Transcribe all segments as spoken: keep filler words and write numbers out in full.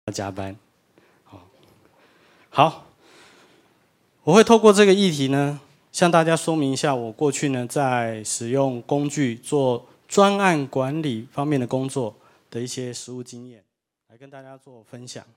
要加班。好，好，我会透过这个议题呢，向大家说明一下我过去呢在使用工具做专案管理方面的工作的一些实务经验，来跟大家做分享。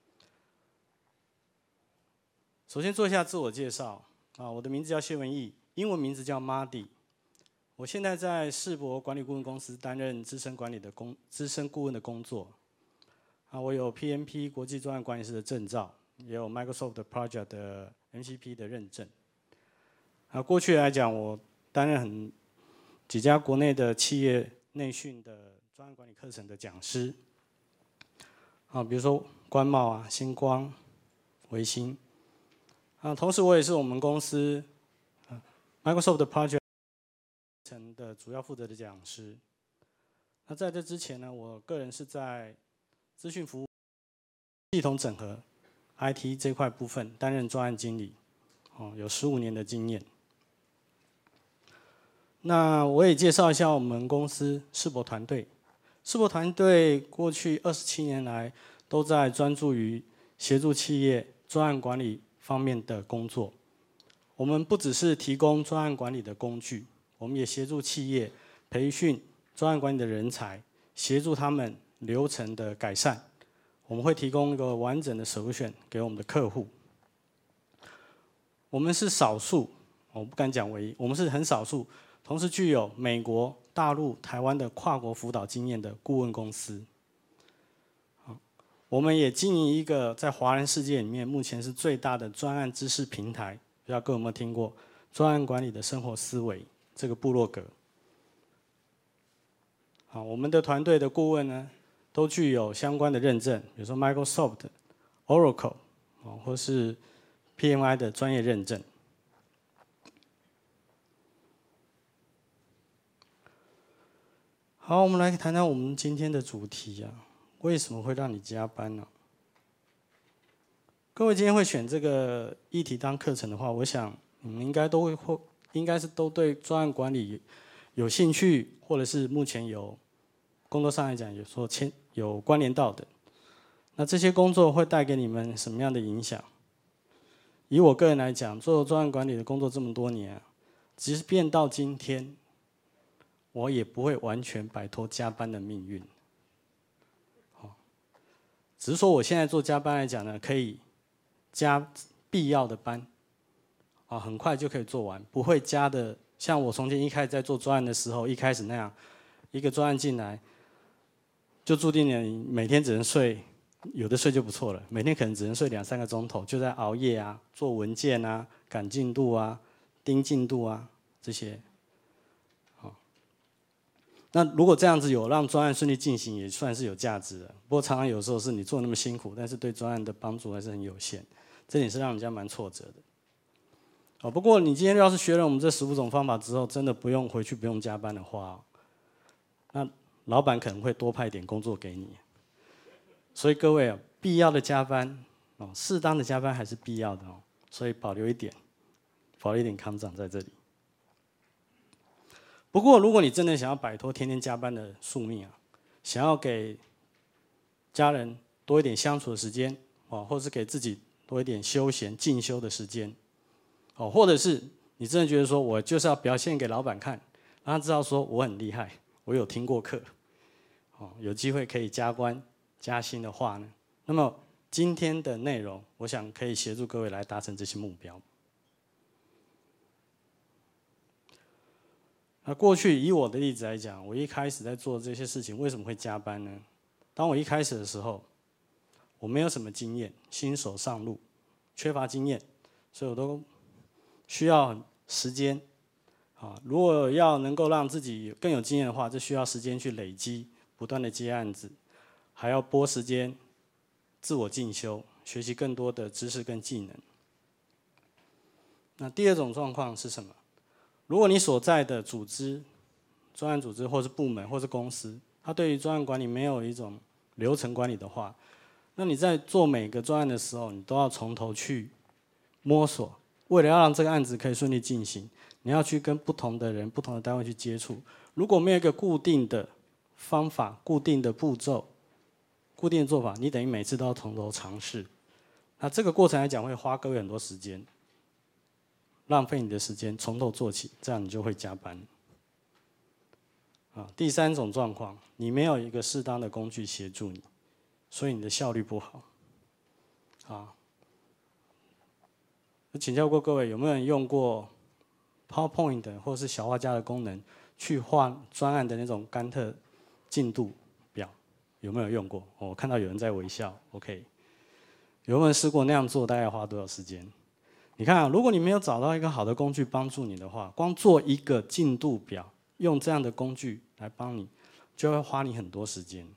首先做一下自我介绍啊，我的名字叫谢文义，英文名字叫 Marty。我现在在世博管理顾问公司担任资深管理的工资深顾问的工作。啊，我有 P M P 国际专案管理师的证照，也有 Microsoft Project 的 M C P 的认证。啊，过去来讲，我担任很几家国内的企业内训的专案管理课程的讲师。啊，比如说关茂啊、星光、维新。啊，同时我也是我们公司 Microsoft Project 层的主要负责的讲师。那在这之前呢，我个人是在资讯服务、系统整合、I T 这块部分担任专案经理，哦，有十五年的经验。那我也介绍一下我们公司世博团队。世博团队过去二十七年来都在专注于协助企业专案管理方面的工作。我们不只是提供专案管理的工具，我们也协助企业培训专案管理的人才，协助他们流程的改善。我们会提供一个完整的 solution 给我们的客户。我们是少数，我不敢讲唯一，我们是很少数，同时具有美国、大陆、台湾的跨国辅导经验的顾问公司。我们也经营一个在华人世界里面目前是最大的专案知识平台，不知道各位有没有听过专案管理的生活思维这个部落格。好，我们的团队的顾问呢，都具有相关的认证，比如说 Microsoft、Oracle 或是 P M I 的专业认证。好，我们来谈谈我们今天的主题啊，为什么会让你加班呢？各位今天会选这个议题当课程的话，我想你们应该都会或应该是都对专案管理有兴趣，或者是目前有工作上来讲有说牵有关联到的。那这些工作会带给你们什么样的影响？以我个人来讲，做专案管理的工作这么多年啊，即便到今天，我也不会完全摆脱加班的命运。只是说我现在做加班来讲呢，可以加必要的班，啊，很快就可以做完，不会加的像我从前一开始在做专案的时候，一开始那样，一个专案进来，就注定了你每天只能睡，有的睡就不错了，每天可能只能睡两三个钟头，就在熬夜啊，做文件啊，赶进度啊，盯进度啊这些。那如果这样子有让专案顺利进行，也算是有价值的。不过常常有时候是你做那么辛苦，但是对专案的帮助还是很有限，这点是让人家蛮挫折的。哦，不过你今天要是学了我们这十五种方法之后，真的不用回去不用加班的话，那老板可能会多派点工作给你。所以各位啊，必要的加班哦，适当的加班还是必要的哦，所以保留一点，保留一点康长在这里。不过，如果你真的想要摆脱天天加班的宿命啊，想要给家人多一点相处的时间，哦，或是给自己多一点休闲进修的时间，哦，或者是你真的觉得说我就是要表现给老板看，让他知道说我很厉害，我有听过课，哦，有机会可以加官加薪的话呢，那么今天的内容，我想可以协助各位来达成这些目标。那过去以我的例子来讲，我一开始在做这些事情，为什么会加班呢？当我一开始的时候，我没有什么经验，新手上路，缺乏经验，所以我都需要时间。啊，如果要能够让自己更有经验的话，这需要时间去累积，不断的接案子，还要拨时间自我进修，学习更多的知识跟技能。那第二种状况是什么？如果你所在的组织、专案组织或是部门或是公司，它对于专案管理没有一种流程管理的话，那你在做每个专案的时候，你都要从头去摸索。为了要让这个案子可以顺利进行，你要去跟不同的人、不同的单位去接触。如果没有一个固定的方法、固定的步骤， 固定的做法，你等于每次都要从头尝试。那这个过程来讲，会花各位很多时间，浪费你的时间，从头做起，这样你就会加班。啊，第三种状况，你没有一个适当的工具协助你，所以你的效率不好。啊，请教过各位，有没有人用过 PowerPoint 或是小画家的功能去画专案的那种甘特进度表？有没有用过？我看到有人在微笑。OK， 有没有人试过那样做？大概要花多少时间？你看啊，如果你没有找到一个好的工具帮助你的话，光做一个进度表，用这样的工具来帮你，就会花你很多时间。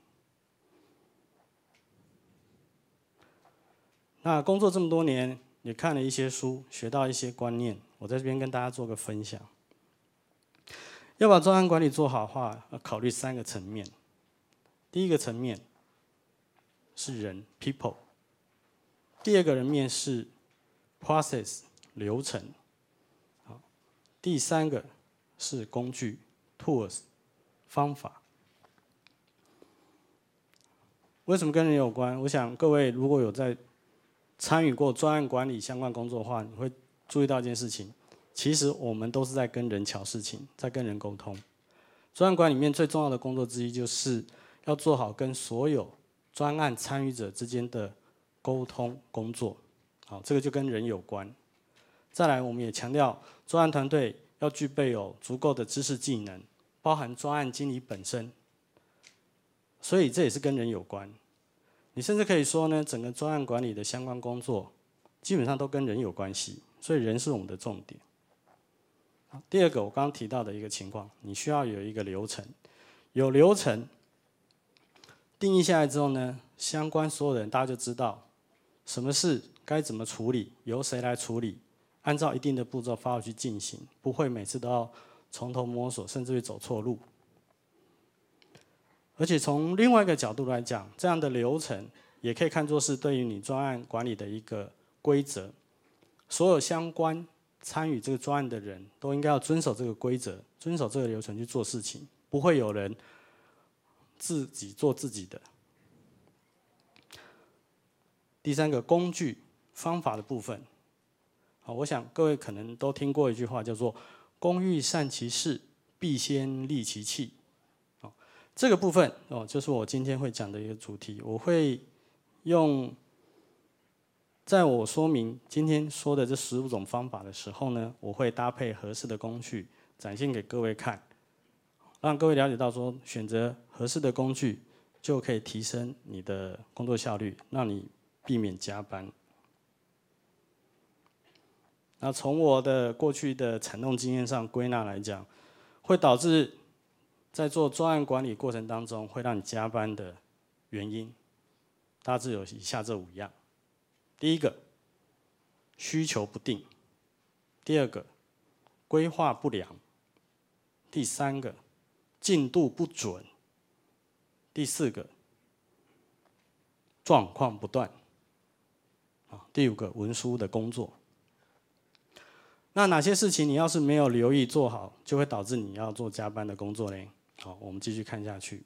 那工作这么多年，也看了一些书，学到一些观念，我在这边跟大家做个分享。要把专案管理做好的话，要考虑三个层面。第一个层面是人 （people）， 第二个人面是 process 流程，第三个是工具 tools 方法。为什么跟人有关？我想各位如果有在参与过专案管理相关工作的话，你会注意到一件事情，其实我们都是在跟人瞧事情，在跟人沟通。专案管理里面最重要的工作之一，就是要做好跟所有专案参与者之间的沟通工作。好，这个就跟人有关。再来，我们也强调专案团队要具备有足够的知识技能，包含专案经理本身。所以这也是跟人有关。你甚至可以说呢，整个专案管理的相关工作，基本上都跟人有关系，所以人是我们的重点。第二个，我刚刚提到的一个情况，你需要有一个流程，有流程定义下来之后呢，相关所有人大家就知道什么事该怎么处理，由谁来处理，按照一定的步骤发号去进行，不会每次都要从头摸索，甚至会走错路。而且从另外一个角度来讲，这样的流程也可以看作是对于你专案管理的一个规则，所有相关参与这个专案的人都应该要遵守这个规则，遵守这个流程去做事情，不会有人自己做自己的。第三个，工具方法的部分，好，我想各位可能都听过一句话，叫做“工欲善其事，必先利其器”。好，这个部分哦，就是我今天会讲的一个主题。我会用，在我说明今天说的这十五种方法的时候呢，我会搭配合适的工具，展现给各位看，让各位了解到说，选择合适的工具就可以提升你的工作效率，让你避免加班。那从我的过去的惨痛经验上归纳来讲，会导致在做专案管理过程当中会让你加班的原因，大致有以下这五样。第一个，需求不定；第二个，规划不良；第三个，进度不准；第四个，状况不断；第五个，文书的工作。那哪些事情你要是没有留意做好，就会导致你要做加班的工作呢？好，我们继续看下去。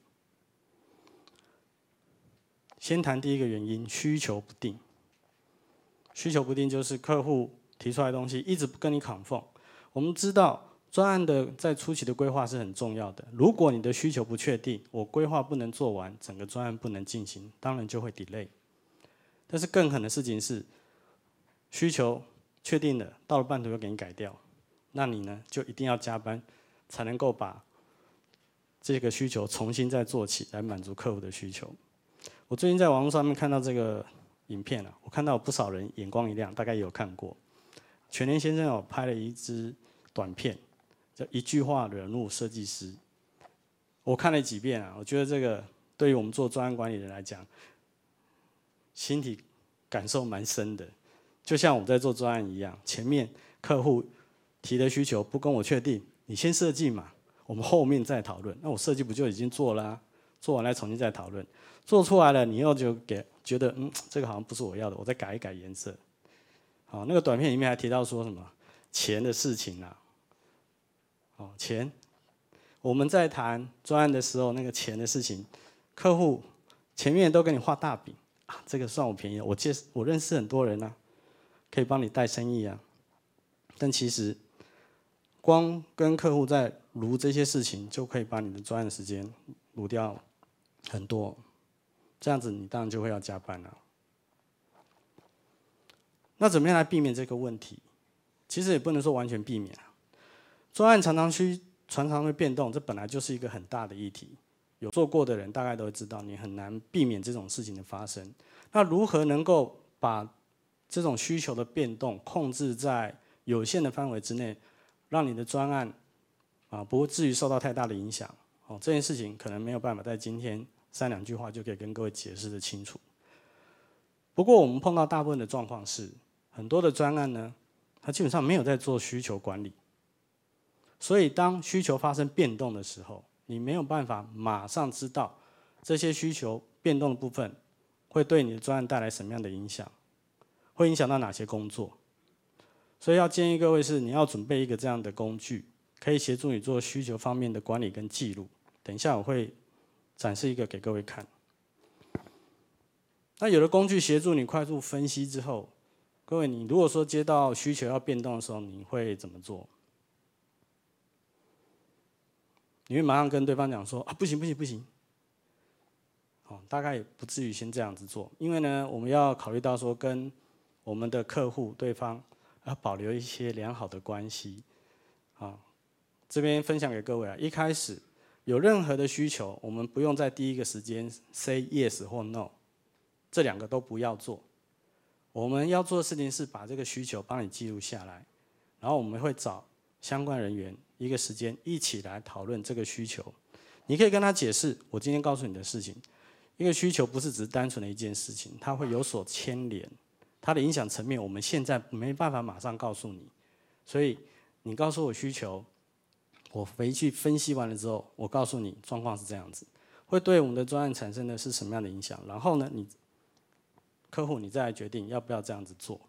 先谈第一个原因，需求不定。需求不定就是客户提出来的东西一直不跟你 confirm。我们知道专案的在初期的规划是很重要的，如果你的需求不确定，我规划不能做完，整个专案不能进行，当然就会 delay。但是更狠的事情是，需求确定了，到了半途又给你改掉，那你呢就一定要加班，才能够把这个需求重新再做起来，满足客户的需求。我最近在网络上面看到这个影片啊，我看到有不少人眼光一亮，大概也有看过。全联先生有拍了一支短片，叫《一句话惹怒设计师》。我看了几遍啊，我觉得这个对于我们做专案管理人来讲，心体感受蛮深的。就像我们在做专案一样，前面客户提的需求不跟我确定，你先设计嘛，我们后面再讨论。那我设计不就已经做了啊？做完了重新再讨论，做出来了，你又就给觉得嗯，这个好像不是我要的，我再改一改颜色。好，那个短片里面还提到说什么钱的事情啊？哦，钱，我们在谈专案的时候，那个钱的事情，客户前面都给你画大饼啊，这个算我便宜了，我介我认识很多人啊，可以帮你带生意啊。但其实光跟客户在撸这些事情，就可以把你的专案时间撸掉很多，这样子你当然就会要加班了。那怎么样来避免这个问题？其实也不能说完全避免啊。专案常常需常常会变动，这本来就是一个很大的议题。有做过的人大概都会知道，你很难避免这种事情的发生。那如何能够把这种需求的变动控制在有限的范围之内，让你的专案啊不至于受到太大的影响？哦，这件事情可能没有办法在今天三两句话就可以跟各位解释得清楚。不过我们碰到大部分的状况是，很多的专案呢，它基本上没有在做需求管理，所以当需求发生变动的时候，你没有办法马上知道这些需求变动的部分会对你的专案带来什么样的影响，会影响到哪些工作。所以要建议各位是，你要准备一个这样的工具，可以协助你做需求方面的管理跟记录。等一下我会展示一个给各位看。那有了工具协助你快速分析之后，各位你如果说接到需求要变动的时候，你会怎么做？你会马上跟对方讲说啊，不行不行不行，哦，大概也不至于先这样子做，因为呢，我们要考虑到说跟我们的客户对方要保留一些良好的关系，啊，这边分享给各位啊，一开始有任何的需求，我们不用在第一个时间 say yes 或 no， 这两个都不要做。我们要做的事情是把这个需求帮你记录下来，然后我们会找相关人员一个时间一起来讨论这个需求。你可以跟他解释我今天告诉你的事情，一个需求不是只是单纯的一件事情，它会有所牵连，它的影响层面我们现在没办法马上告诉你，所以你告诉我需求，我回去分析完了之后，我告诉你状况是这样子，会对我们的专案产生的是什么样的影响，然后呢，你客户你再来决定要不要这样子做。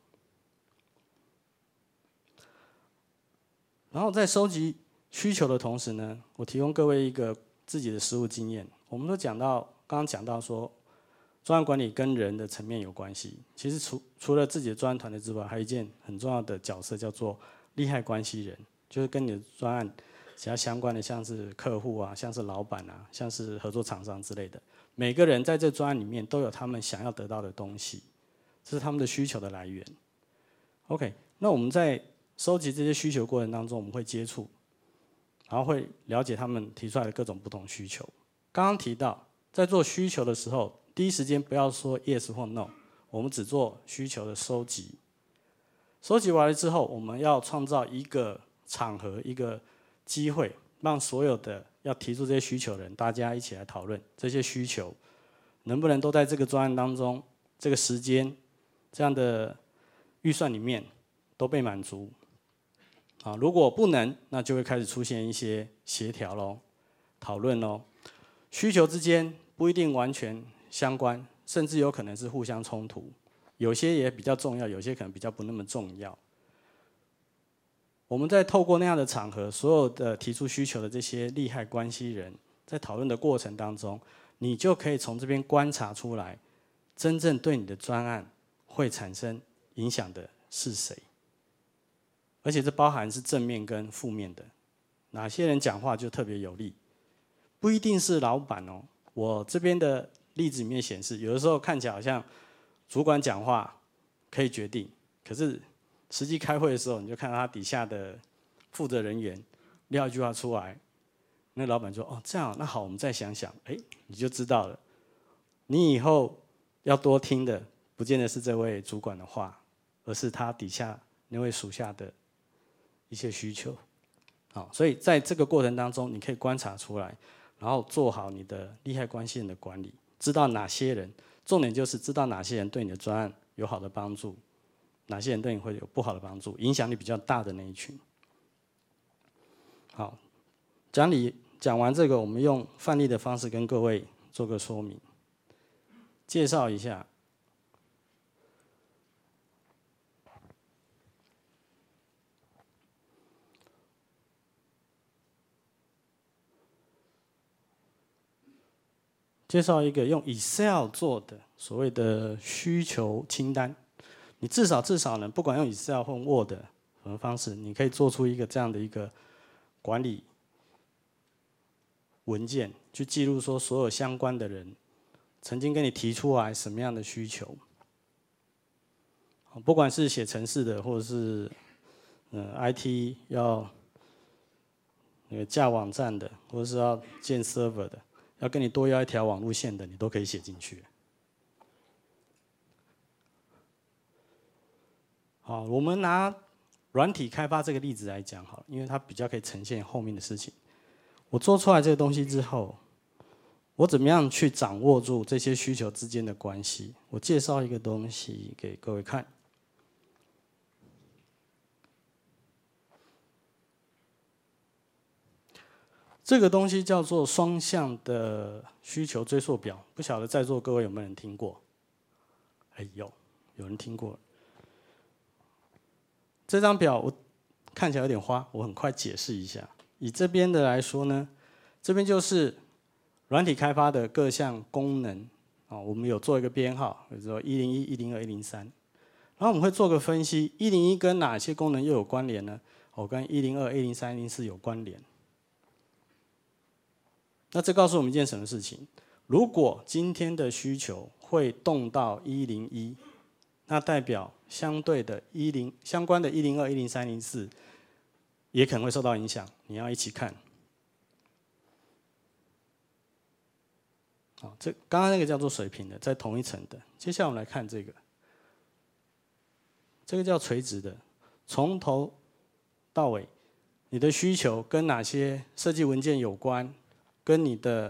然后在收集需求的同时呢，我提供各位一个自己的实务经验。我们都讲到，刚刚讲到说，专案管理跟人的层面有关系。其实除除了自己的专案团队之外，还有一件很重要的角色叫做利害关系人，就是跟你的专案只要相关的，像是客户啊，像是老板啊，像是合作厂商之类的。每个人在这专案里面都有他们想要得到的东西，这是他们的需求的来源。OK， 那我们在收集这些需求过程当中，我们会接触，然后会了解他们提出来的各种不同需求。刚刚提到，在做需求的时候，第一时间不要说 yes 或 no， 我们只做需求的收集。收集完了之后，我们要创造一个场合、一个机会，让所有的要提出这些需求的人，大家一起来讨论这些需求能不能都在这个专案当中、这个时间、这样的预算里面都被满足。啊，如果不能，那就会开始出现一些协调咯、讨论咯。需求之间不一定完全相关，甚至有可能是互相冲突。有些也比较重要，有些可能比较不那么重要。我们在透过那样的场合，所有的提出需求的这些利害关系人，在讨论的过程当中，你就可以从这边观察出来，真正对你的专案会产生影响的是谁。而且这包含是正面跟负面的，哪些人讲话就特别有利，不一定是老板哦。我这边的例子里面显示，有的时候看起来好像主管讲话可以决定，可是实际开会的时候，你就看到他底下的负责人员撂一句话出来，那老板说：“哦，这样，那好，我们再想想。”哎，你就知道了。你以后要多听的，不见得是这位主管的话，而是他底下那位属下的一些需求。好，所以在这个过程当中，你可以观察出来，然后做好你的利害关系人的管理，知道哪些人，重点就是知道哪些人对你的专案有好的帮助，哪些人对你会有不好的帮助，影响力比较大的那一群。好，讲理讲完这个，我们用范例的方式跟各位做个说明，介绍一下。 介绍一个用 Excel 做的所谓的需求清单。你至少至少呢，不管用 Excel 或 Word 什么方式，你可以做出一个这样的一个管理文件，去记录说所有相关的人曾经跟你提出来什么样的需求。不管是写程式的，或者是呃 I T 要那个架网站的，或者是要建 server 的，要跟你多要一条网路线的，你都可以写进去。好，我们拿软体开发这个例子来讲好了，因为它比较可以呈现后面的事情。我做出来这个东西之后，我怎么样去掌握住这些需求之间的关系？我介绍一个东西给各位看。这个东西叫做双向的需求追溯表，不晓得在座各位有没有人听过？哎，有，有人听过。这张表我看起来有点花，我很快解释一下。以这边的来说呢，这边就是软体开发的各项功能啊，我们有做一个编号，比如说一零一、一零二、一零三，然后我们会做个分析，一零一跟哪些功能又有关联呢？哦，跟一零二、一零三、一零四有关联。那这告诉我们一件什么事情？如果今天的需求会动到一零一，那代表相对的一零相关的一零二、一零三、一零四也可能会受到影响，你要一起看。好，这刚刚那个叫做水平的，在同一层的。接下来我们来看这个，这个叫垂直的，从头到尾，你的需求跟哪些设计文件有关？跟你的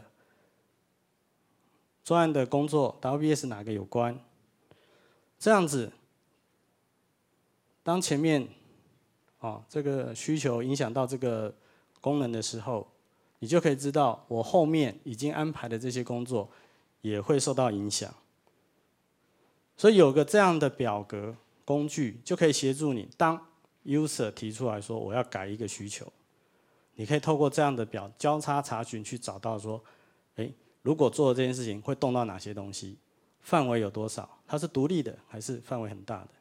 专案的工作 W B S 哪个有关？这样子，当前面哦这个需求影响到这个功能的时候，你就可以知道我后面已经安排的这些工作也会受到影响。所以有个这样的表格工具，就可以协助你，当 user 提出来说我要改一个需求。你可以透过这样的表交叉查询去找到说，哎，如果做这件事情会动到哪些东西，范围有多少，它是独立的还是范围很大的？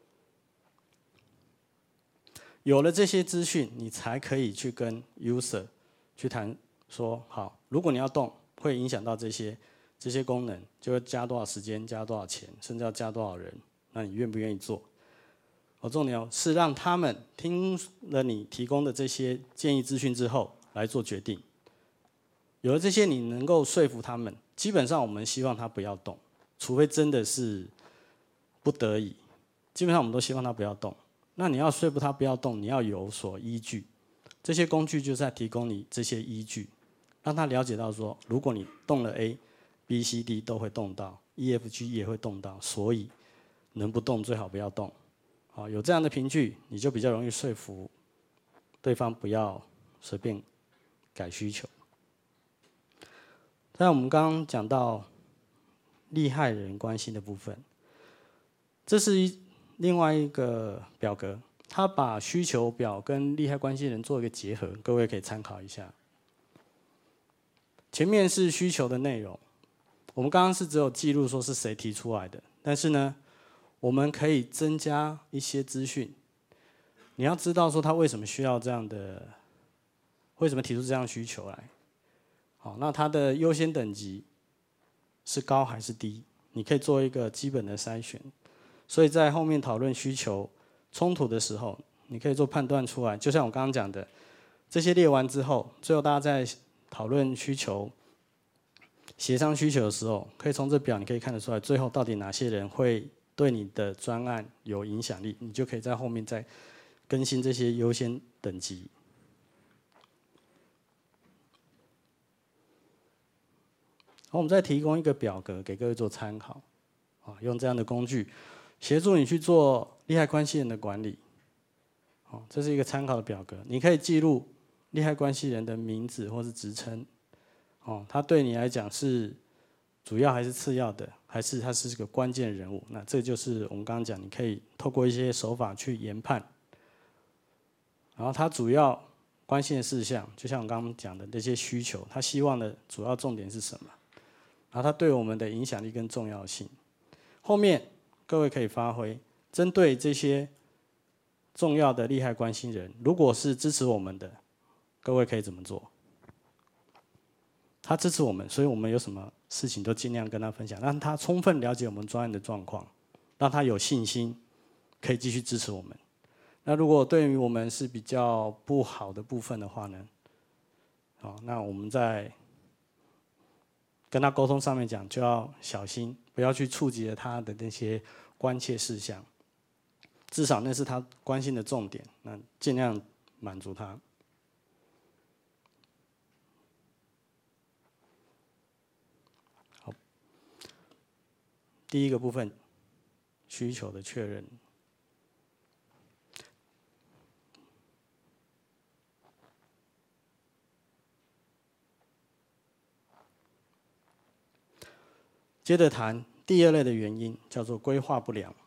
有了这些资讯，你才可以去跟 user 去谈说，好，如果你要动，会影响到这些这些功能，就会加多少时间，加多少钱，甚至要加多少人，那你愿不愿意做？我重点是让他们听了你提供的这些建议资讯之后来做决定。有了这些，你能够说服他们，基本上我们希望他不要动，除非真的是不得已。基本上我们都希望他不要动。那你要说服他不要动，你要有所依据。这些工具就是在提供你这些依据，让他了解到说，如果你动了 A、B、C、D 都会动到 ，E、F、G 也会动到，所以能不动最好不要动。好，有这样的凭据，你就比较容易说服对方不要随便改需求。在我们刚刚讲到利害人关系的部分，这是一另外一个表格，它把需求表跟利害关系人做一个结合，各位可以参考一下。前面是需求的内容，我们刚刚是只有记录说是谁提出来的，但是呢，我们可以增加一些资讯。你要知道说他为什么需要这样的，为什么提出这样的需求来？好，那它的优先等级是高还是低？你可以做一个基本的筛选。所以在后面讨论需求冲突的时候，你可以做判断出来。就像我刚刚讲的，这些列完之后，最后大家在讨论需求、协商需求的时候，可以从这表你可以看得出来，最后到底哪些人会对你的专案有影响力，你就可以在后面再更新这些优先等级。好，我们再提供一个表格给各位做参考，啊，用这样的工具协助你去做利害关系人的管理。好，这是一个参考的表格，你可以记录利害关系人的名字或是职称，哦，他对你来讲是主要还是次要的，还是他是个关键人物？那这就是我们刚刚讲，你可以透过一些手法去研判。然后他主要关心的事项，就像我刚刚讲的那些需求，他希望的主要重点是什么？ 然后它对我们的影响力跟重要性。后面各位可以发挥，针对这些重要的利害关系人，如果是支持我们的，各位可以怎么做？他支持我们，所以我们有什么事情都尽量跟他分享，让他充分了解我们专案的状况，让他有信心可以继续支持我们。那如果对于我们是比较不好的部分的话呢，好，那我们在跟他沟通上面讲就要小心，不要去触及了他的那些关切事项，至少那是他关心的重点，那尽量满足他。好，第一个部分，需求的确认。接着谈第二类的原因，叫做规划不良。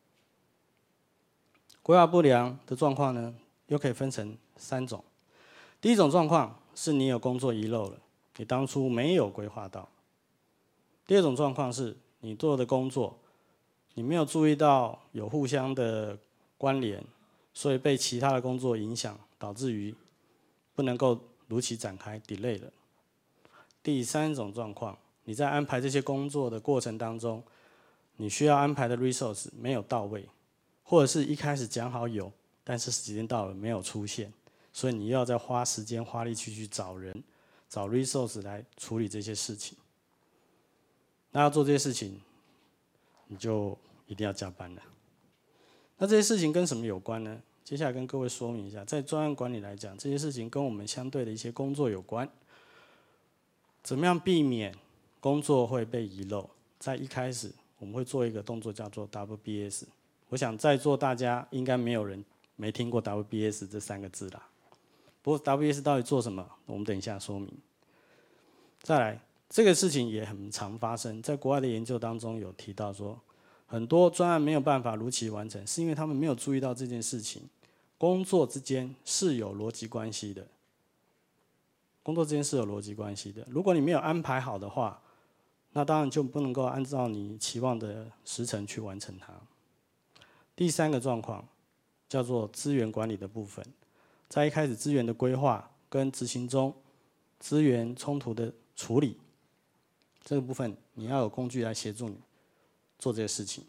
规划不良的状况呢，又可以分成三种。第一种状况是你有工作遗漏了，你当初没有规划到。第二种状况是你做的工作，你没有注意到有互相的关联，所以被其他的工作影响，导致于不能够如期展开 delay 了。第三种状况，你在安排这些工作的过程当中，你需要安排的 resource 没有到位，或者是一开始讲好有，但是时间到了没有出现，所以你又要再花时间花力气去找人、找 resource 来处理这些事情。那要做这些事情，你就一定要加班了。那这些事情跟什么有关呢？接下来跟各位说明一下，在专案管理来讲，这些事情跟我们相对的一些工作有关。怎么样避免工作会被遗漏？在一开始，我们会做一个动作叫做 W B S。我想在座大家应该没有人没听过 W B S 这三个字啦。不过 W B S 到底做什么？我们等一下说明。再来，这个事情也很常发生，在国外的研究当中有提到说，很多专案没有办法如期完成，是因为他们没有注意到这件事情。工作之间是有逻辑关系的。工作之间是有逻辑关系的。如果你没有安排好的话，那当然就不能够按照你期望的时程去完成它。第三个状况叫做资源管理的部分，在一开始资源的规划跟执行中，资源冲突的处理这个部分，你要有工具来协助你做这些事情。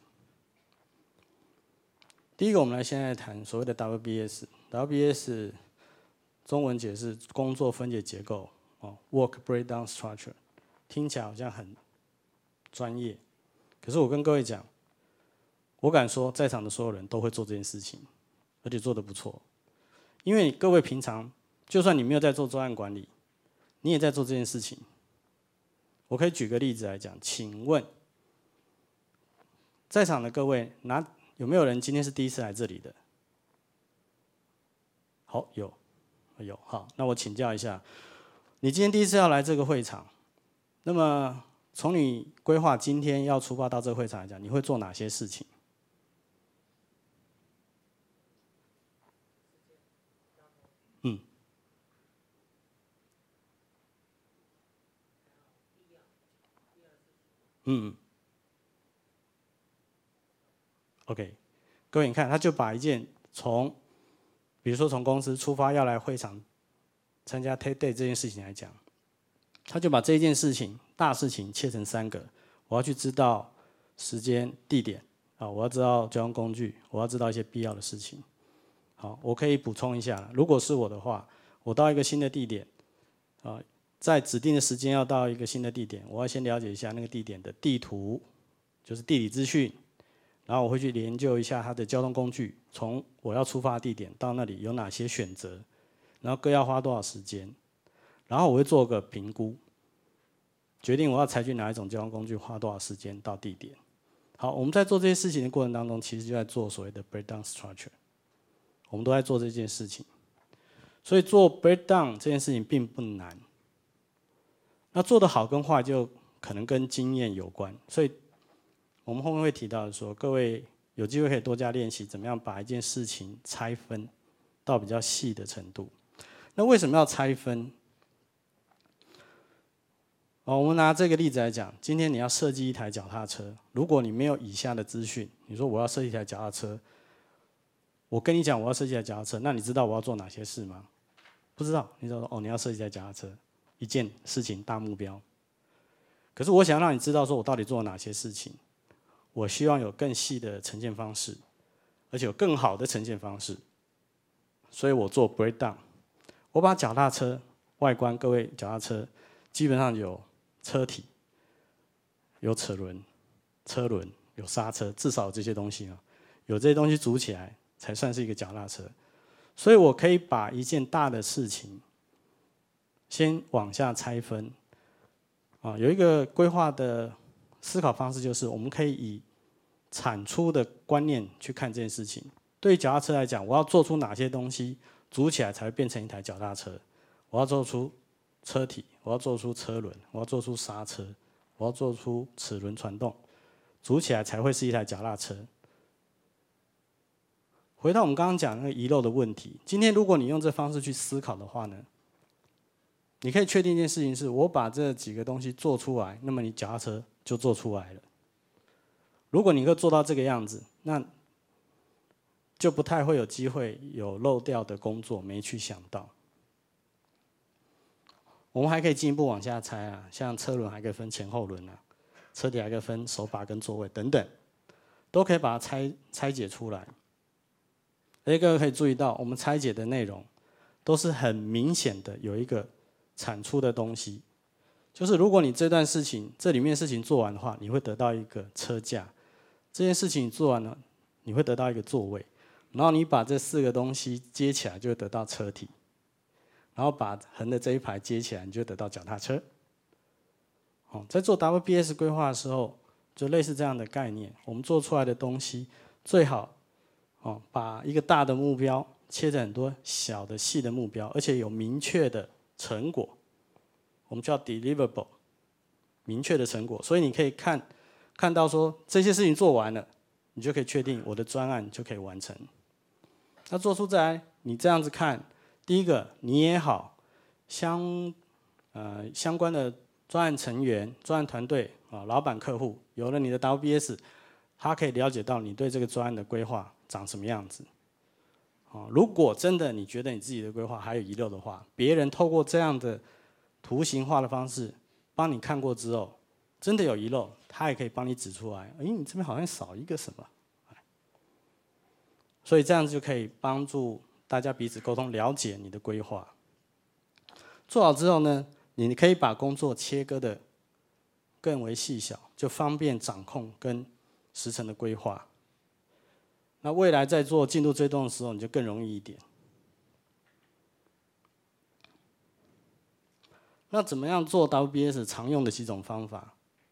第一个，我们来现在谈所谓的 W B S。W B S 中文解释工作分解结构，哦 ，Work Breakdown Structure， 听起来好像很专业，可是我跟各位讲，我敢说在场的所有人都会做这件事情，而且做得不错。因为各位平常就算你没有在做专案管理，你也在做这件事情。我可以举个例子来讲，请问在场的各位，哪有没有人今天是第一次来这里的？好，有。有，好，那我请教一下，你今天第一次要来这个会场，那么从你规划今天要出发到这个会场来讲，你会做哪些事情？嗯，嗯 ，OK， 各位你看，他就把一件从，比如说从公司出发要来会场参加 TED Day 这件事情来讲，他就把这件事情大事情切成三个，我要去知道时间、地点啊，我要知道交通工具，我要知道一些必要的事情。好，我可以补充一下，如果是我的话，我到一个新的地点，啊，在指定的时间要到一个新的地点，我要先了解一下那个地点的地图，就是地理资讯，然后我会去研究一下它的交通工具，从我要出发的地点到那里有哪些选择，然后各要花多少时间，然后我会做个评估，决定我要采取哪一种交通工具，花多少时间到地点。好，我们在做这些事情的过程当中，其实就在做所谓的 breakdown structure。我们都在做这件事情，所以做 breakdown 这件事情并不难。那做得好跟坏就可能跟经验有关，所以我们后面会提到说，各位有机会可以多加练习，怎么样把一件事情拆分到比较细的程度。那为什么要拆分？ 哦，我们拿这个例子来讲，今天你要设计一台脚踏车，如果你没有以下的资讯，你说我要设计一台脚踏车，我跟你讲我要设计一台脚踏车，那你知道我要做哪些事吗？不知道，你知道说哦，你要设计一台脚踏车，一件事情大目标。可是我想让你知道说我到底做了哪些事情，我希望有更细的呈现方式，而且有更好的呈现方式，所以我做 breakdown， 我把脚踏车外观，各位脚踏车基本上有车体、有齿轮、车轮、有刹车，至少有这些东西啊，有这些东西组起来才算是一个脚踏车。所以我可以把一件大的事情先往下拆分。啊，有一个规划的思考方式，就是我们可以以产出的观念去看这件事情。对于脚踏车来讲，我要做出哪些东西组起来才会变成一台脚踏车？我要做出车体，我要做出车轮，我要做出刹车，我要做出齿轮传动，组起来才会是一台脚踏车。回到我们刚刚讲那个遗漏的问题，今天如果你用这方式去思考的话呢，你可以确定一件事情是：我把这几个东西做出来，那么你脚踏车就做出来了。如果你能够做到这个样子，那就不太会有机会有漏掉的工作没去想到。我们还可以进一步往下拆啊，像车轮还可以分前后轮啊，车底还可以分手把跟座位等等，都可以把它拆拆解出来。而且各位可以注意到，我们拆解的内容都是很明显的有一个产出的东西，就是如果你这段事情这里面事情做完的话，你会得到一个车架；这件事情做完了，你会得到一个座位。然后你把这四个东西接起来，就会得到车体；然后把横的这一排接起来，你就会得到脚踏车。哦，在做 W B S 规划的时候，就类似这样的概念。我们做出来的东西最好哦，把一个大的目标切成很多小的细的目标，而且有明确的成果，我们叫 deliverable， 明确的成果。所以你可以看看到说这些事情做完了，你就可以确定我的专案就可以完成。那做出再来，你这样子看，第一个你也好，相呃相关的专案成员、专案团队啊、老板、客户，有了你的 W B S， 他可以了解到你对这个专案的规划长什么样子。如果真的你觉得你自己的规划还有遗漏的话，别人透过这样的图形化的方式帮你看过之后，真的有遗漏，他也可以帮你指出来，哎，你这边好像少一个什么。所以这样子就可以帮助大家彼此沟通，了解你的规划。做好之后呢，你可以把工作切割的更为细小，就方便掌控跟时程的规划。那未来在做进度追踪的时候，你就更容易一点。那怎么样做 W B S 常用的几种方法？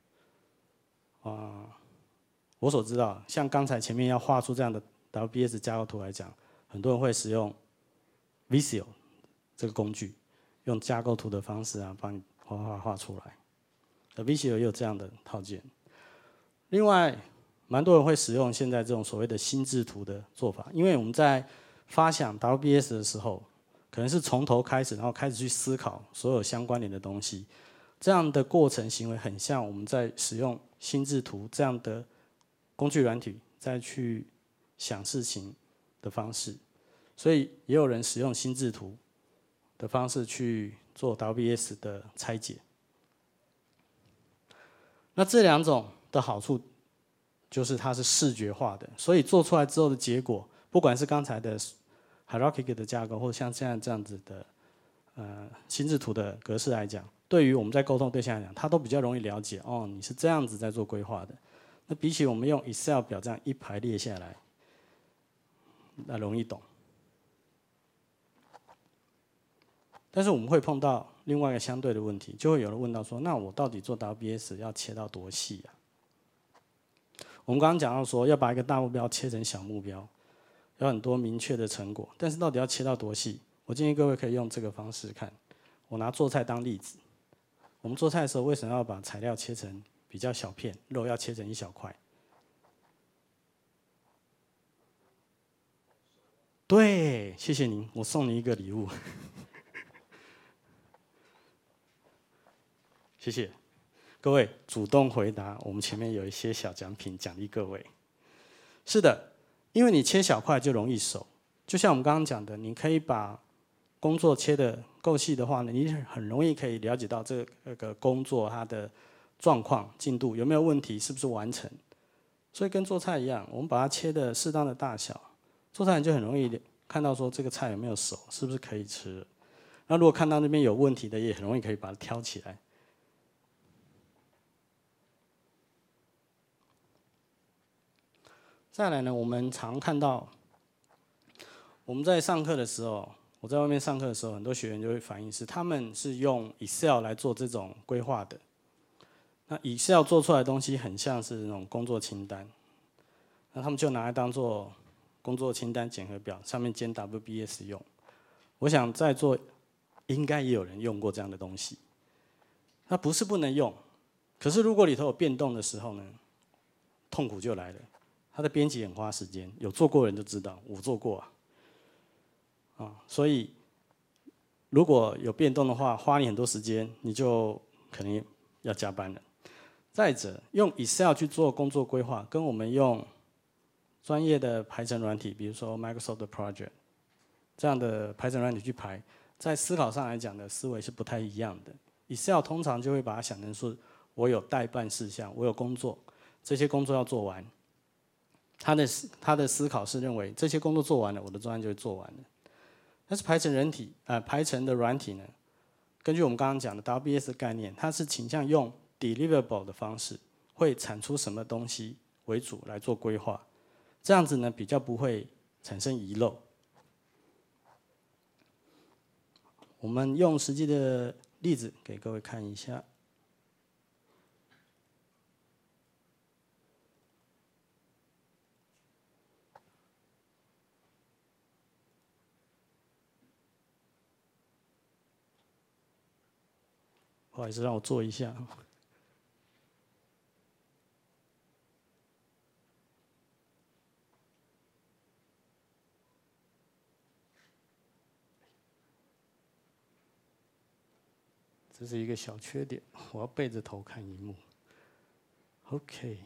啊，我所知道，像刚才前面要画出这样的 W B S 架构图来讲，很多人会使用 Visio 这个工具，用架构图的方式啊，帮你画画画出来。Visio 也有这样的套件。另外，蛮多人会使用现在这种所谓的心智图的做法，因为我们在发想 W B S 的时候，可能是从头开始，然后开始去思考所有相关联的东西，这样的过程行为很像我们在使用心智图这样的工具软体再去想事情的方式，所以也有人使用心智图的方式去做 W B S 的拆解。那这两种的好处就是它是视觉化的，所以做出来之后的结果，不管是刚才的 hierarchical 的架构，或者像现在这样子的呃心智图的格式来讲，对于我们在沟通对象来讲，他都比较容易了解哦，你是这样子在做规划的。那比起我们用 Excel 表这样一排列下来，那容易懂。但是我们会碰到另外一个相对的问题，就会有人问到说，那我到底做 W B S 要切到多细啊？我们刚刚讲到说，要把一个大目标切成小目标，有很多明确的成果，但是到底要切到多细？我建议各位可以用这个方式看。我拿做菜当例子，我们做菜的时候为什么要把材料切成比较小片，肉要切成一小块？对，谢谢您，我送你一个礼物。谢谢。 各位主动回答，我们前面有一些小奖品奖励各位。是的，因为你切小块就容易熟，就像我们刚刚讲的，你可以把工作切得够细的话呢，你很容易可以了解到这个工作它的状况、进度有没有问题，是不是完成。所以跟做菜一样，我们把它切的适当的大小，做菜就很容易看到说这个菜有没有熟，是不是可以吃了。那如果看到那边有问题的，也很容易可以把它挑起来。再来呢，我们常看到我们在上课的时候，我在外面上课的时候，很多学员就会反映是他们是用 Excel 来做这种规划的。那 Excel 做出来的东西很像是那种工作清单，那他们就拿来当做工作清单检核表，上面兼 W B S 用。我想在座应该也有人用过这样的东西。那不是不能用，可是如果里头有变动的时候呢，痛苦就来了。它的编辑很花时间，有做过的人就知道，我做过啊。啊，所以如果有变动的话，花你很多时间，你就可能要加班了。再者，用 Excel 去做工作规划，跟我们用专业的排程软体，比如说 Microsoft 的 Project 这样的排程软体去排，在思考上来讲的思维是不太一样的。Excel 通常就会把它想成是，我有待办事项，我有工作，这些工作要做完。他的他的思考是认为这些工作做完了，我的专案就会做完了。但是排程人体呃排程的软体呢，根据我们刚刚讲的 W B S 的概念，它是倾向用 deliverable 的方式，会产出什么东西为主来做规划，这样子呢比较不会产生遗漏。我们用实际的例子给各位看一下。不好意思，让我做一下。这是一个小缺点，我要背着头看荧幕。OK，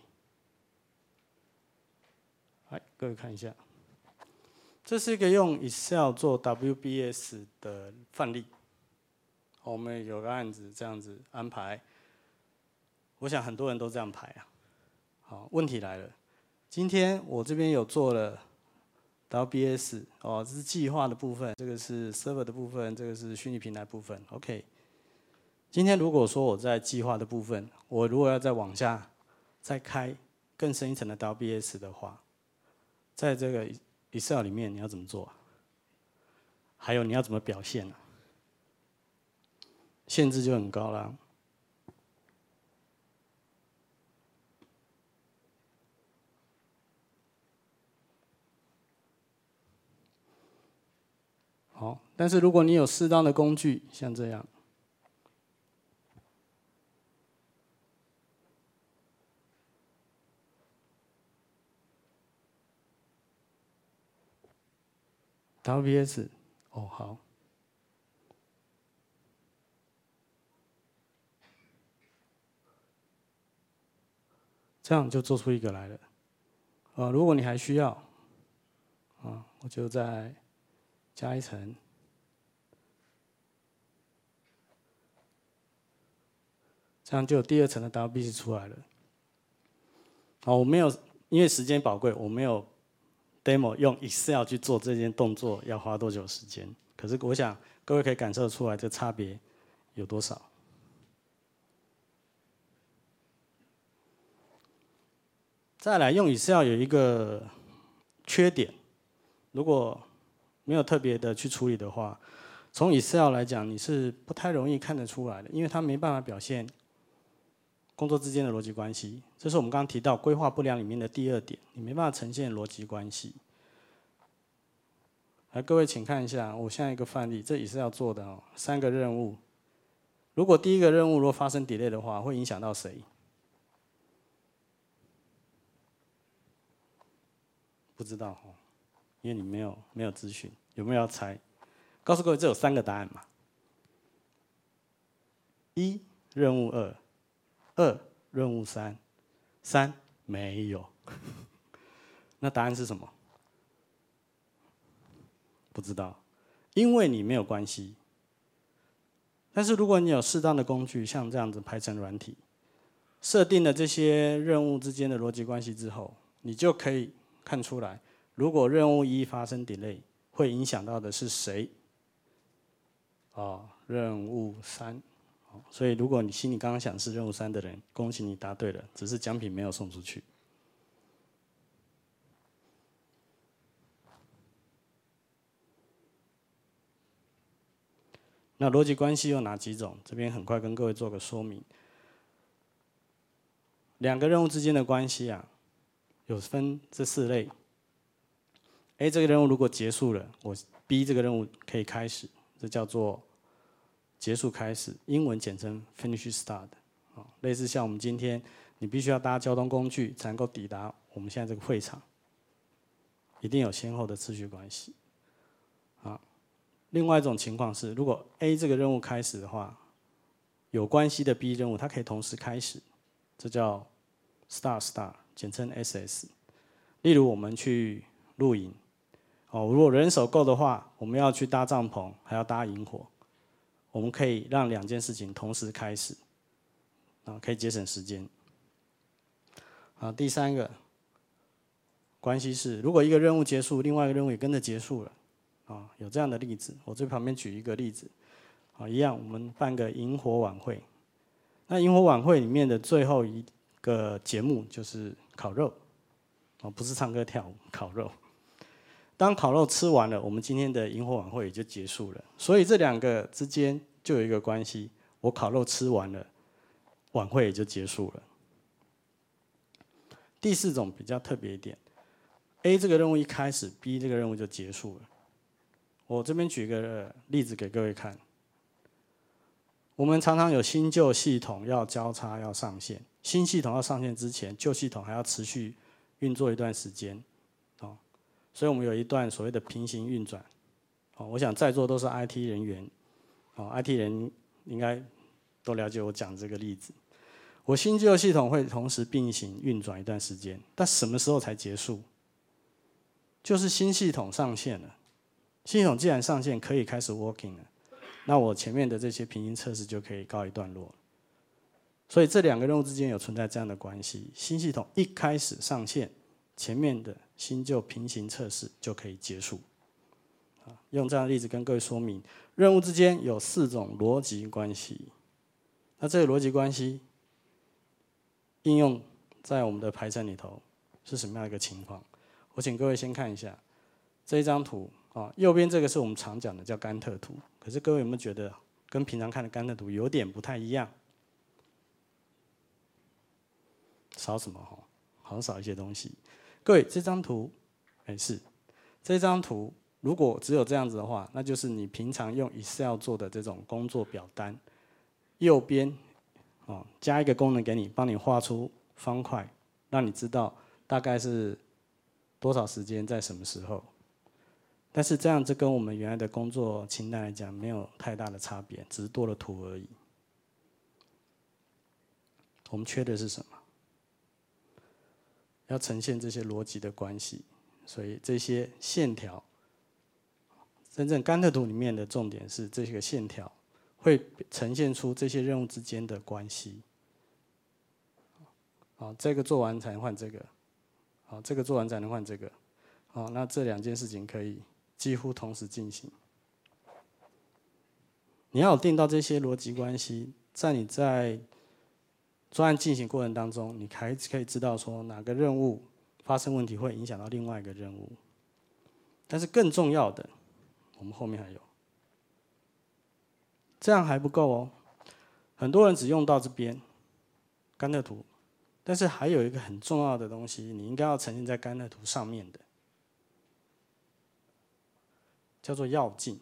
来，各位看一下，这是一个用 Excel 做 W B S 的范例。我们有个案子这样子安排，我想很多人都这样排啊。好，问题来了，今天我这边有做了 W B S 哦，这是计划的部分，这个是 server 的部分，这个是虚拟平台部分。OK， 今天如果说我在计划的部分，我如果要再往下再开更深一层的 W B S 的话，在这个 Excel 里面你要怎么做？还有你要怎么表现呢？限制就很高啦。好，但是如果你有适当的工具，像这样，W B S， 哦好，这样就做出一个来了。呃，如果你还需要，啊，我就再加一层，这样就有第二层的 W B S 出来了。好，我没有，因为时间宝贵，我没有 demo 用 Excel 去做这件动作要花多久时间。可是我想各位可以感受出来这差别有多少。再来用 Excel 有一个缺点，如果没有特别的去处理的话，从 Excel 来讲你是不太容易看得出来的，因为它没办法表现工作之间的逻辑关系。这是我们刚刚提到规划不良里面的第二点，你没办法呈现逻辑关系。来，各位请看一下，我现在一个范例，这也是要做的哦，三个任务。如果第一个任务如果发生 delay 的话，会影响到谁？不知道哦，因为你没有没有资讯，有没有要猜？告诉各位，这有三个答案嘛。一，任务二； 二任务三，三没有。那答案是什么？不知道，因为你没有关系。但是如果你有适当的工具，像这样子排程软体，设定了这些任务之间的逻辑关系之后，你就可以看出来，如果任务一发生 delay， 会影响到的是谁？哦，任务三。所以如果你心里刚刚想是任务三的人，恭喜你答对了，只是奖品没有送出去。那逻辑关系有哪几种？这边很快跟各位做个说明。两个任务之间的关系啊，有分这四类。A 这个任务如果结束了，我 B 这个任务可以开始，这叫做结束开始，英文简称 finish start。类似像我们今天，你必须要搭交通工具才能够抵达我们现在这个会场，一定有先后的次序关系。啊。另外一种情况是，如果 A 这个任务开始的话，有关系的 B 任务它可以同时开始，这叫 start start， 简称 S S。例如我们去露营，哦，如果人手够的话，我们要去搭帐篷，还要搭营火，我们可以让两件事情同时开始，啊，可以节省时间。啊，第三个关系是，如果一个任务结束，另外一个任务也跟着结束了。啊，有这样的例子，我这旁边举一个例子，啊，一样，我们办个萤火晚会，那萤火晚会里面的最后一个节目就是烤肉，哦，不是唱歌跳舞，烤肉。当烤肉吃完了，我们今天的萤火晚会也就结束了。所以这两个之间就有一个关系，我烤肉吃完了，晚会也就结束了。第四种比较特别一点 ，A 这个任务一开始 ，B 这个任务就结束了。我这边举个例子给各位看。我们常常有新旧系统要交叉要上线，新系统要上线之前，旧系统还要持续运作一段时间，哦，所以我们有一段所谓的平行运转。哦，我想在座都是 I T 人员，哦 ，I T 人应该都了解我讲这个例子。我新旧系统会同时并行运转一段时间，但什么时候才结束？就是新系统上线了。系统既然上线，可以开始 working 了，那我前面的这些平行测试就可以告一段落了。所以这两个任务之间有存在这样的关系：新系统一开始上线，前面的新旧平行测试就可以结束。用这样的例子跟各位说明，任务之间有四种逻辑关系。那这个逻辑关系应用在我们的排程里头是什么样的一个情况？我请各位先看一下这一张图。啊，右边这个是我们常讲的叫甘特图，可是各位有没有觉得跟平常看的甘特图有点不太一样？少什么哈？好像少一些东西。各位，这张图，哎是，这张图如果只有这样子的话，那就是你平常用 Excel 做的这种工作表单，右边哦加一个功能给你，帮你画出方块，让你知道大概是多少时间在什么时候。但是这样，这跟我们原来的工作清单来讲没有太大的差别，只是多了图而已。我们缺的是什么？要呈现这些逻辑的关系，所以这些线条，真正甘特图里面的重点是这个线条会呈现出这些任务之间的关系。好，这个做完才能换这个，好，这个做完才能换这个，好，那这两件事情可以几乎同时进行。你要有定到这些逻辑关系，在你在专案进行过程当中，你还可以知道说哪个任务发生问题会影响到另外一个任务。但是更重要的，我们后面还有，这样还不够哦。很多人只用到这边甘特图，但是还有一个很重要的东西，你应该要呈现在甘特图上面的。叫做要进。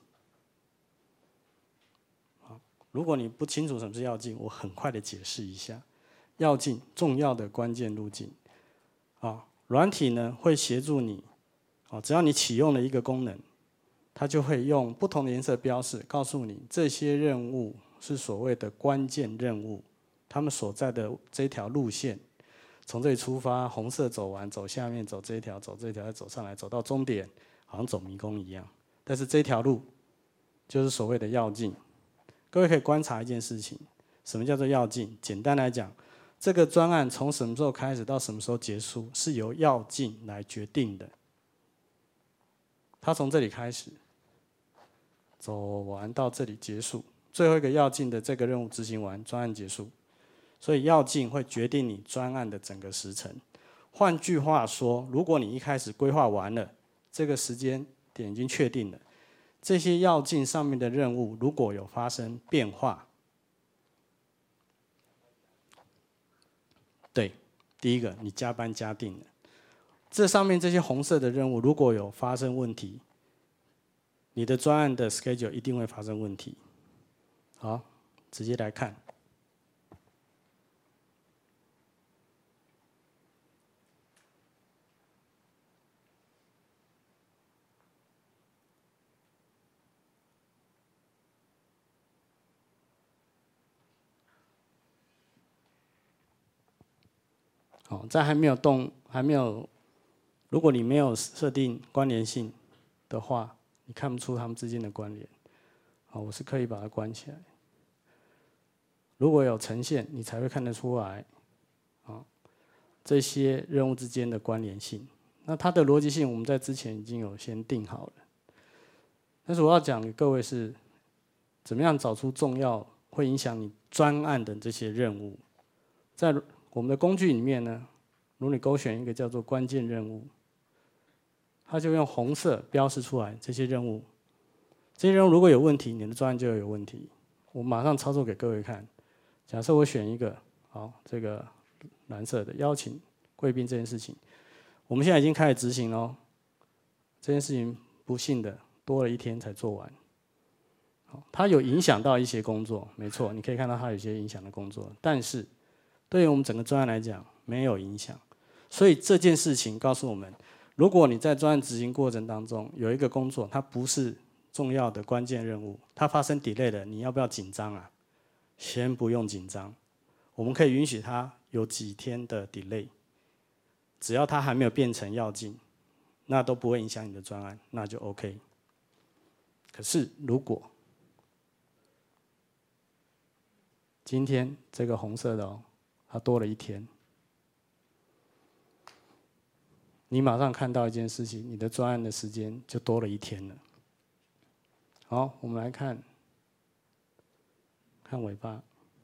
如果你不清楚什么是要进，我很快的解释一下。要进重要的关键路径，啊，软体呢会协助你，啊，只要你启用了一个功能，它就会用不同的颜色标示告诉你这些任务是所谓的关键任务， 他们所在的这条路线，从这里出发，红色走完，走下面，走这一条，走这一条，再走上来，走到终点，好像走迷宫一样。但是这条路就是所谓的要径。各位可以观察一件事情，什么叫做要径？简单来讲，这个专案从什么时候开始到什么时候结束，是由要径来决定的。它从这里开始，走完到这里结束，最后一个要径的这个任务执行完，专案结束。所以要径会决定你专案的整个时程。换句话说，如果你一开始规划完了，这个时间点已经确定了，这些要径上面的任务如果有发生变化，对，第一个你加班加定了，这上面这些红色的任务如果有发生问题，你的专案的 schedule 一定会发生问题。好，直接来看。好，在还没有动，还没有，如果你没有设定关联性的话，你看不出它们之间的关联。好，我是可以把它关起来。如果有呈现，你才会看得出来，啊，这些任务之间的关联性。那它的逻辑性，我们在之前已经有先定好了。但是我要讲给各位是，怎么样找出重要会影响你专案的这些任务，在我们的工具里面呢，如果你勾选一个叫做关键任务，它就用红色标示出来这些任务。这些任务如果有问题，你的专案就有问题。我马上操作给各位看。假设我选一个，好，这个蓝色的邀请贵宾这件事情，我们现在已经开始执行喽。这件事情不幸的多了一天才做完。好，它有影响到一些工作，没错，你可以看到它有一些影响的工作，但是对于我们整个专案来讲，没有影响。所以这件事情告诉我们，如果你在专案执行过程当中有一个工作，它不是重要的关键任务，它发生 delay 了，你要不要紧张啊？先不用紧张，我们可以允许它有几天的 delay， 只要它还没有变成要径，那都不会影响你的专案，那就 OK。可是如果今天这个红色的哦，它多了一天，你马上看到一件事情，你的专案的时间就多了一天了。好，我们来看，看尾巴，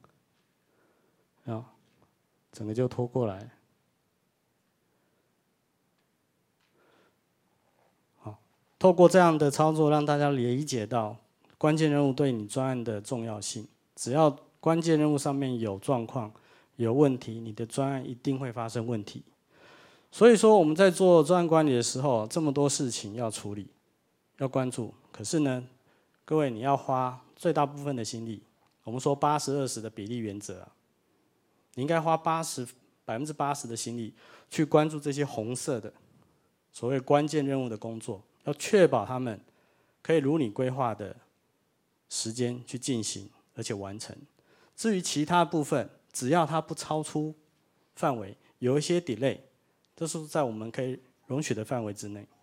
啊，整个就拖过来。好，透过这样的操作，让大家理解到关键任务对你专案的重要性。只要关键任务上面有状况、有问题，你的专案一定会发生问题。所以说我们在做专案管理的时候，这么多事情要处理、要关注，可是呢，各位你要花最大部分的心力，我们说八十二十的比例原则啊，你应该花八十百分之八十的心力去关注这些红色的所谓关键任务的工作，要确保他们可以如你规划的时间去进行，而且完成。至于其他部分，只要它不超出范围，有一些 delay， 这是在我们可以容许的范围之内。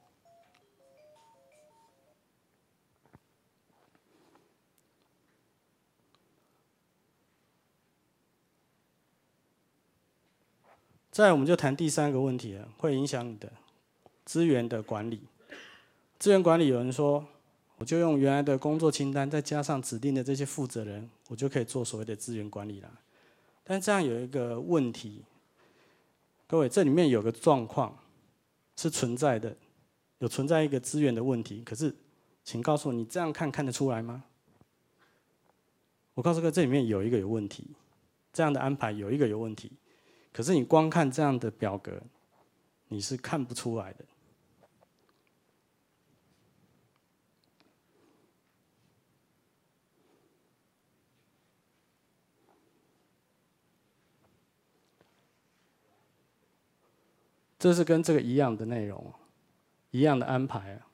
再来我们就谈第三个问题了，会影响你的资源的管理。资源管理有人说，我就用原来的工作清单，再加上指定的这些负责人，我就可以做所谓的资源管理了。但这样有一个问题，各位，这里面有个状况是存在的，有存在一个资源的问题。可是，请告诉我，你这样看看得出来吗？我告诉各位，这里面有一个有问题，这样的安排有一个有问题。可是你光看这样的表格，你是看不出来的。这是跟这个一样的内容，一样的安排啊。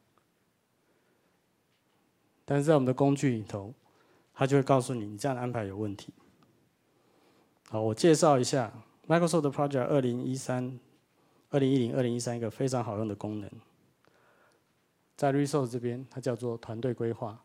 但是在我们的工具里头，它就会告诉你，你这样的安排有问题。 好，我介绍一下 Microsoft Project 二零一三、二零一零、二零一三一个非常好用的功能，在 Resource 这边，它叫做团队规划。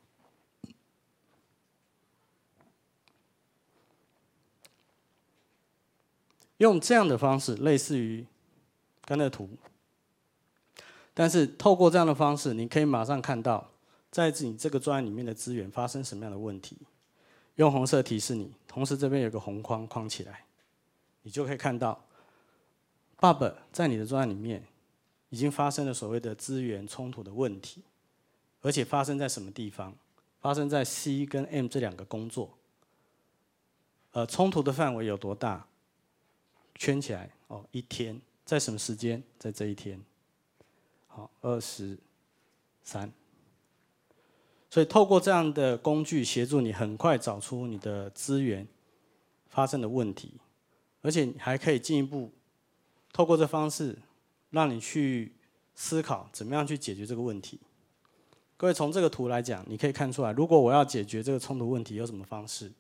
用这样的方式，类似于刚才的图，但是透过这样的方式，你可以马上看到，在你这个专案里面的资源发生什么样的问题。用红色提示你，同时这边有个红框框起来，你就可以看到 ，bug 在你的专案里面已经发生了所谓的资源冲突的问题，而且发生在什么地方？发生在 C 跟 M 这两个工作。呃，冲突的范围有多大？圈起来哦，一天，在什么时间？在这一天。好，二十三。所以透过这样的工具协助你很快找出你的资源发生的问题，而且你还可以进一步透过这方式让你去思考怎么样去解决这个问题。各位从这个图来讲，你可以看出来，如果我要解决这个冲突问题，有什么方式？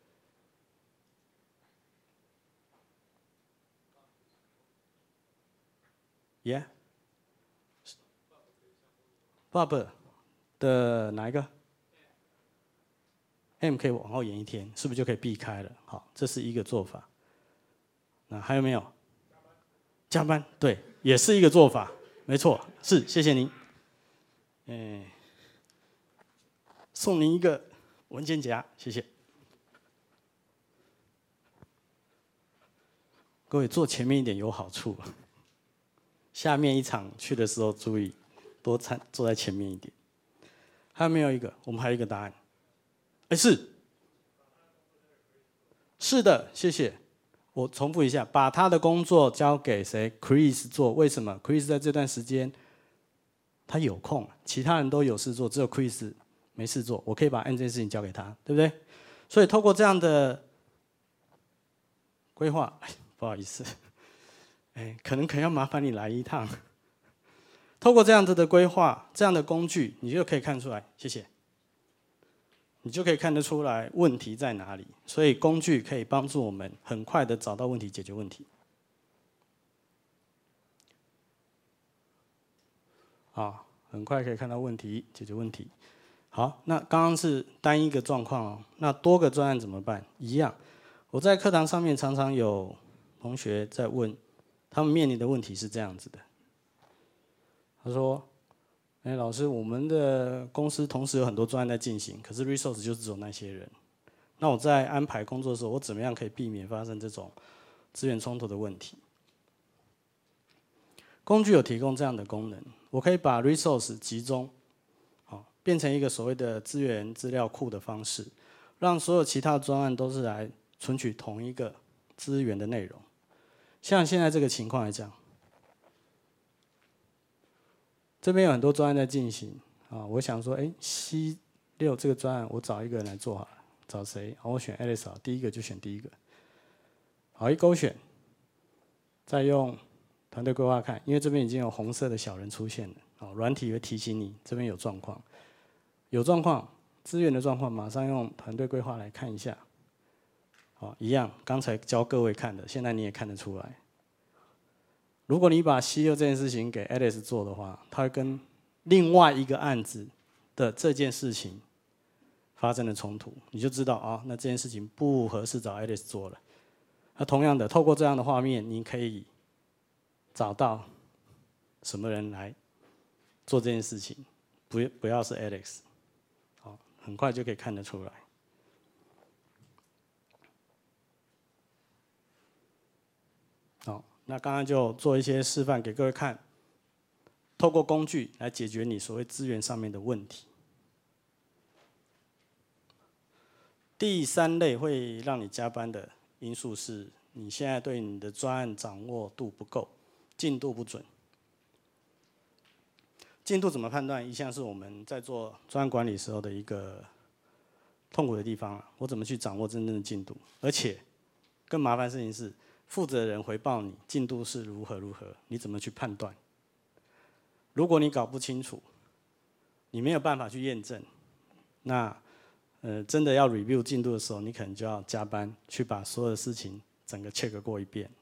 耶、yeah? ，bug 的哪一个 ？M 可以往后延一天，是不是就可以避开了？好，这是一个做法。那还有没有？加班，对，也是一个做法，没错，是，谢谢您。嗯，送您一个文件夹，谢谢。各位坐前面一点有好处。下面一场去的时候注意多参坐在前面一点。还有没有一个？我们还有一个答案。哎，是，是的，谢谢。我重复一下，把他的工作交给谁 ？Chris 做。为什么 ？Chris 在这段时间他有空，其他人都有事做，只有 Chris 没事做。我可以把 N 这件事情交给他，对不对？所以透过这样的规划，哎，不好意思。哎，可能可能要麻烦你来一趟。透过这样子的规划，这样的工具，你就可以看出来，谢谢。你就可以看得出来问题在哪里。所以工具可以帮助我们很快的找到问题，解决问题。好，很快可以看到问题，解决问题。好，那刚刚是单一个状况哦，那多个专案怎么办？一样，我在课堂上面常常有同学在问。他们面临的问题是这样子的，他说：“哎，老师，我们的公司同时有很多专案在进行，可是 resource 就只有那些人。那我在安排工作的时候，我怎么样可以避免发生这种资源冲突的问题？”工具有提供这样的功能，我可以把 resource 集中，好，变成一个所谓的资源资料库的方式，让所有其他的专案都是来存取同一个资源的内容。像现在这个情况来讲，这边有很多专案在进行啊。我想说，哎 ，C 六这个专案，我找一个人来做好了，找谁？好，我选 Alice 好，第一个就选第一个。好，一勾选，再用团队规划看，因为这边已经有红色的小人出现了，哦，软体会提醒你这边有状况，有状况，资源的状况，马上用团队规划来看一下。好，一样，刚才教各位看的，现在你也看得出来。如果你把 C 六这件事情给 Alice 做的话，它会跟另外一个案子的这件事情发生了冲突，你就知道啊，那这件事情不合适找 Alice 做了。那同样的，透过这样的画面，你可以找到什么人来做这件事情，不不要是 Alex， 好，很快就可以看得出来。好，那刚刚就做一些示范给各位看，透过工具来解决你所谓资源上面的问题。第三类会让你加班的因素是，你现在对你的专案掌握度不够，进度不准。进度怎么判断？一向是我们在做专案管理时候的一个痛苦的地方啊。我怎么去掌握真正的进度？而且更麻烦的事情是，负责人回报你进度是如何如何，你怎么去判断？如果你搞不清楚，你没有办法去验证，那呃真的要 review 进度的时候，你可能就要加班去把所有的事情整个 check 过一遍。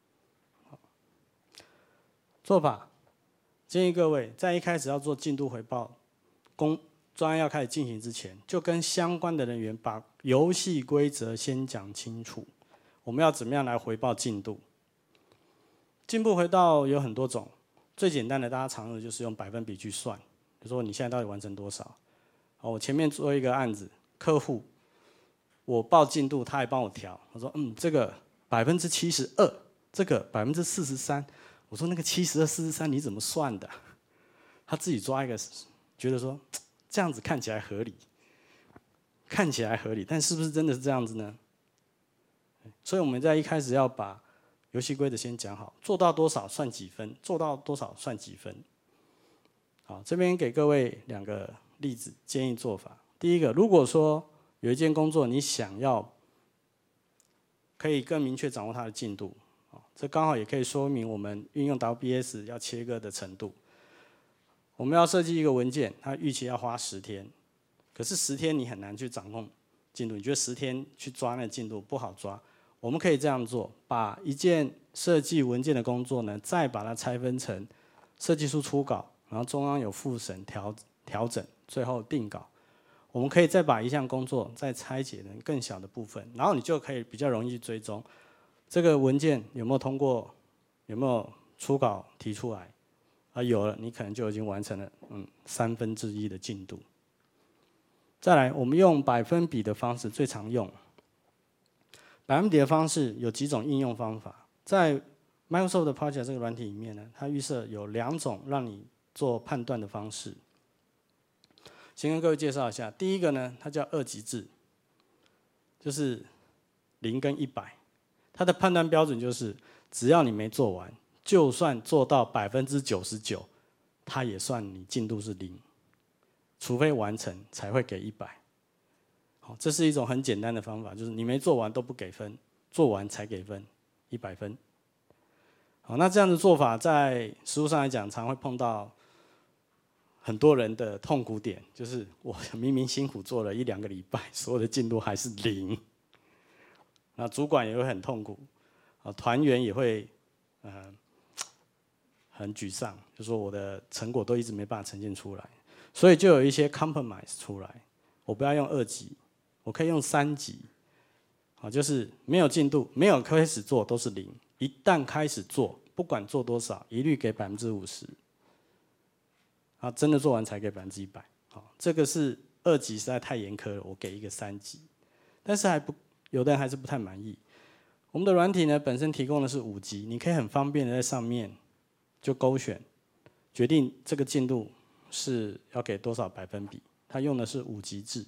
做法建议各位在一开始要做进度回报，工专案要开始进行之前，就跟相关的人员把游戏规则先讲清楚。我们要怎么样来回报进度？进步回报有很多种，最简单的大家常用的就是用百分比去算，比如说你现在到底完成多少？好，我前面做一个案子，客户我报进度，他还帮我调，我说嗯这个百分之七十二，这个百分之四十三。我说那个七十二、四十三你怎么算的？他自己抓一个，觉得说这样子看起来合理，看起来合理，但是不是真的是这样子呢？所以我们在一开始要把游戏规则先讲好，做到多少算几分，做到多少算几分。好，这边给各位两个例子建议做法。第一个，如果说有一件工作你想要可以更明确掌握它的进度。这刚好也可以说明我们运用 W B S 要切割的程度。我们要设计一个文件，它预期要花十天，可是十天你很难去掌控进度，你觉得十天去抓那个进度不好抓？我们可以这样做，把一件设计文件的工作呢，再把它拆分成设计书初稿，然后中央有复审调调整，最后定稿。我们可以再把一项工作再拆解成更小的部分，然后你就可以比较容易去追踪。这个文件有没有通过？有没有初稿提出来？啊，有了，你可能就已经完成了嗯三分之一的进度。再来，我们用百分比的方式最常用。百分比的方式有几种应用方法，在 Microsoft 的 Project 这个软体里面呢，它预设有两种让你做判断的方式。先跟各位介绍一下，第一个呢，它叫二级制，就是零跟一百。它的判断标准就是，只要你没做完，就算做到百分之九十九，它也算你进度是零，除非完成才会给一百。好，这是一种很简单的方法，就是你没做完都不给分，做完才给分，一百分。好，那这样的做法在实务上来讲，常会碰到很多人的痛苦点，就是我明明辛苦做了一两个礼拜，所有的进度还是零。那主管也会很痛苦，啊，团员也会，呃，很沮丧，就说我的成果都一直没办法呈现出来，所以就有一些 compromise 出来，我不要用二级，我可以用三级，啊，就是没有进度，没有开始做都是零，一旦开始做，不管做多少，一律给百分之五十，啊，真的做完才给百分之一百，好，这个是二级实在太严苛了，我给一个三级，但是还不。有的人还是不太满意。我们的软体呢，本身提供的是五级，你可以很方便的在上面就勾选，决定这个进度是要给多少百分比。它用的是五级制。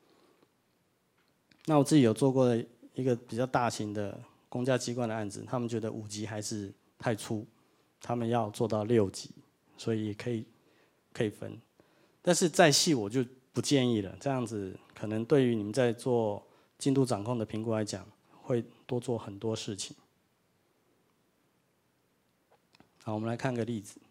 那我自己有做过一个比较大型的公家机关的案子，他们觉得五级还是太粗，他们要做到六级，所以可以可以分。但是再细我就不建议了，这样子可能对于你们在做进度掌控的评估来讲，会多做很多事情。好，我们来看个例子。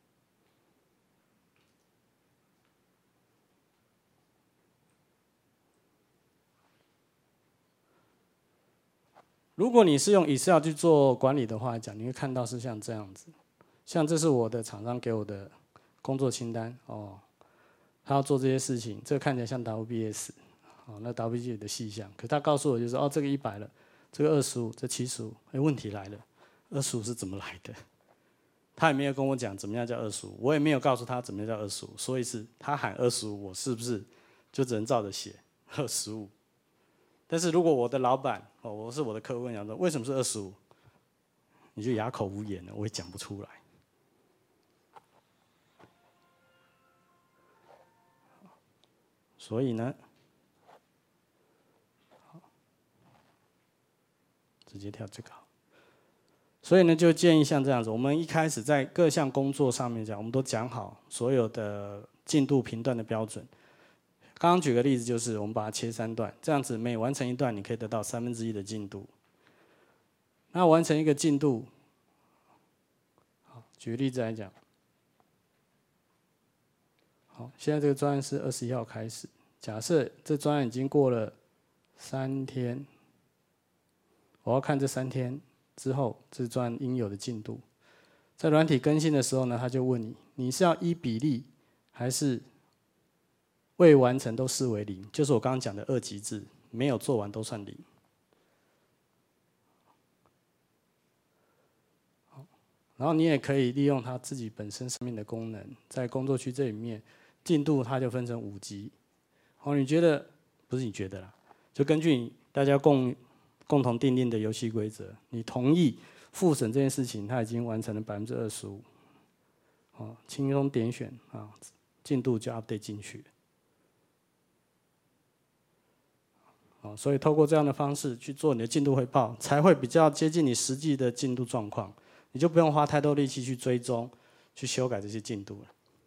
如果你是用 Excel 去做管理的话来讲，你会看到是像这样子。像这是我的厂商给我的工作清单哦，他要做这些事情，这个看起来像 W B S。哦，那 W B S 的细项，可他告诉我就是哦，这个一百了，这个二十五，这七十五，哎，问题来了，二十五是怎么来的？他也没有跟我讲怎么样叫二十五，我也没有告诉他怎么样叫二十五，所以是他喊二十五，我是不是就只能照着写二十五？但是如果我的老板哦，我是我的客户讲说为什么是二十五，你就哑口无言了，我也讲不出来。所以呢，直接跳这个好。所以呢，就建议像这样子，我们一开始在各项工作上面讲，我们都讲好所有的进度评断的标准。刚刚举个例子，就是我们把它切三段，这样子每完成一段，你可以得到三分之一的进度。那完成一个进度，好，举个例子来讲，好，现在这个专案是二十一号开始，假设这专案已经过了三天， 我要看这三天之后这专案应有的进度。在软体更新的时候呢，他就问你，你是要依比例，还是未完成都视为零？就是我刚刚讲的二级制，没有做完都算零。然后你也可以利用它自己本身上面的功能，在工作区这里面，进度它就分成五级。哦，你觉得不是你觉得啦，就根据大家共共同订定的游戏规则，你同意复审这件事情，它已经完成了百分之二十五，哦，轻松点选啊，进度就 update 进去。哦，所以透过这样的方式去做你的进度汇报，才会比较接近你实际的进度状况。你就不用花太多力气去追踪、去修改这些进度了。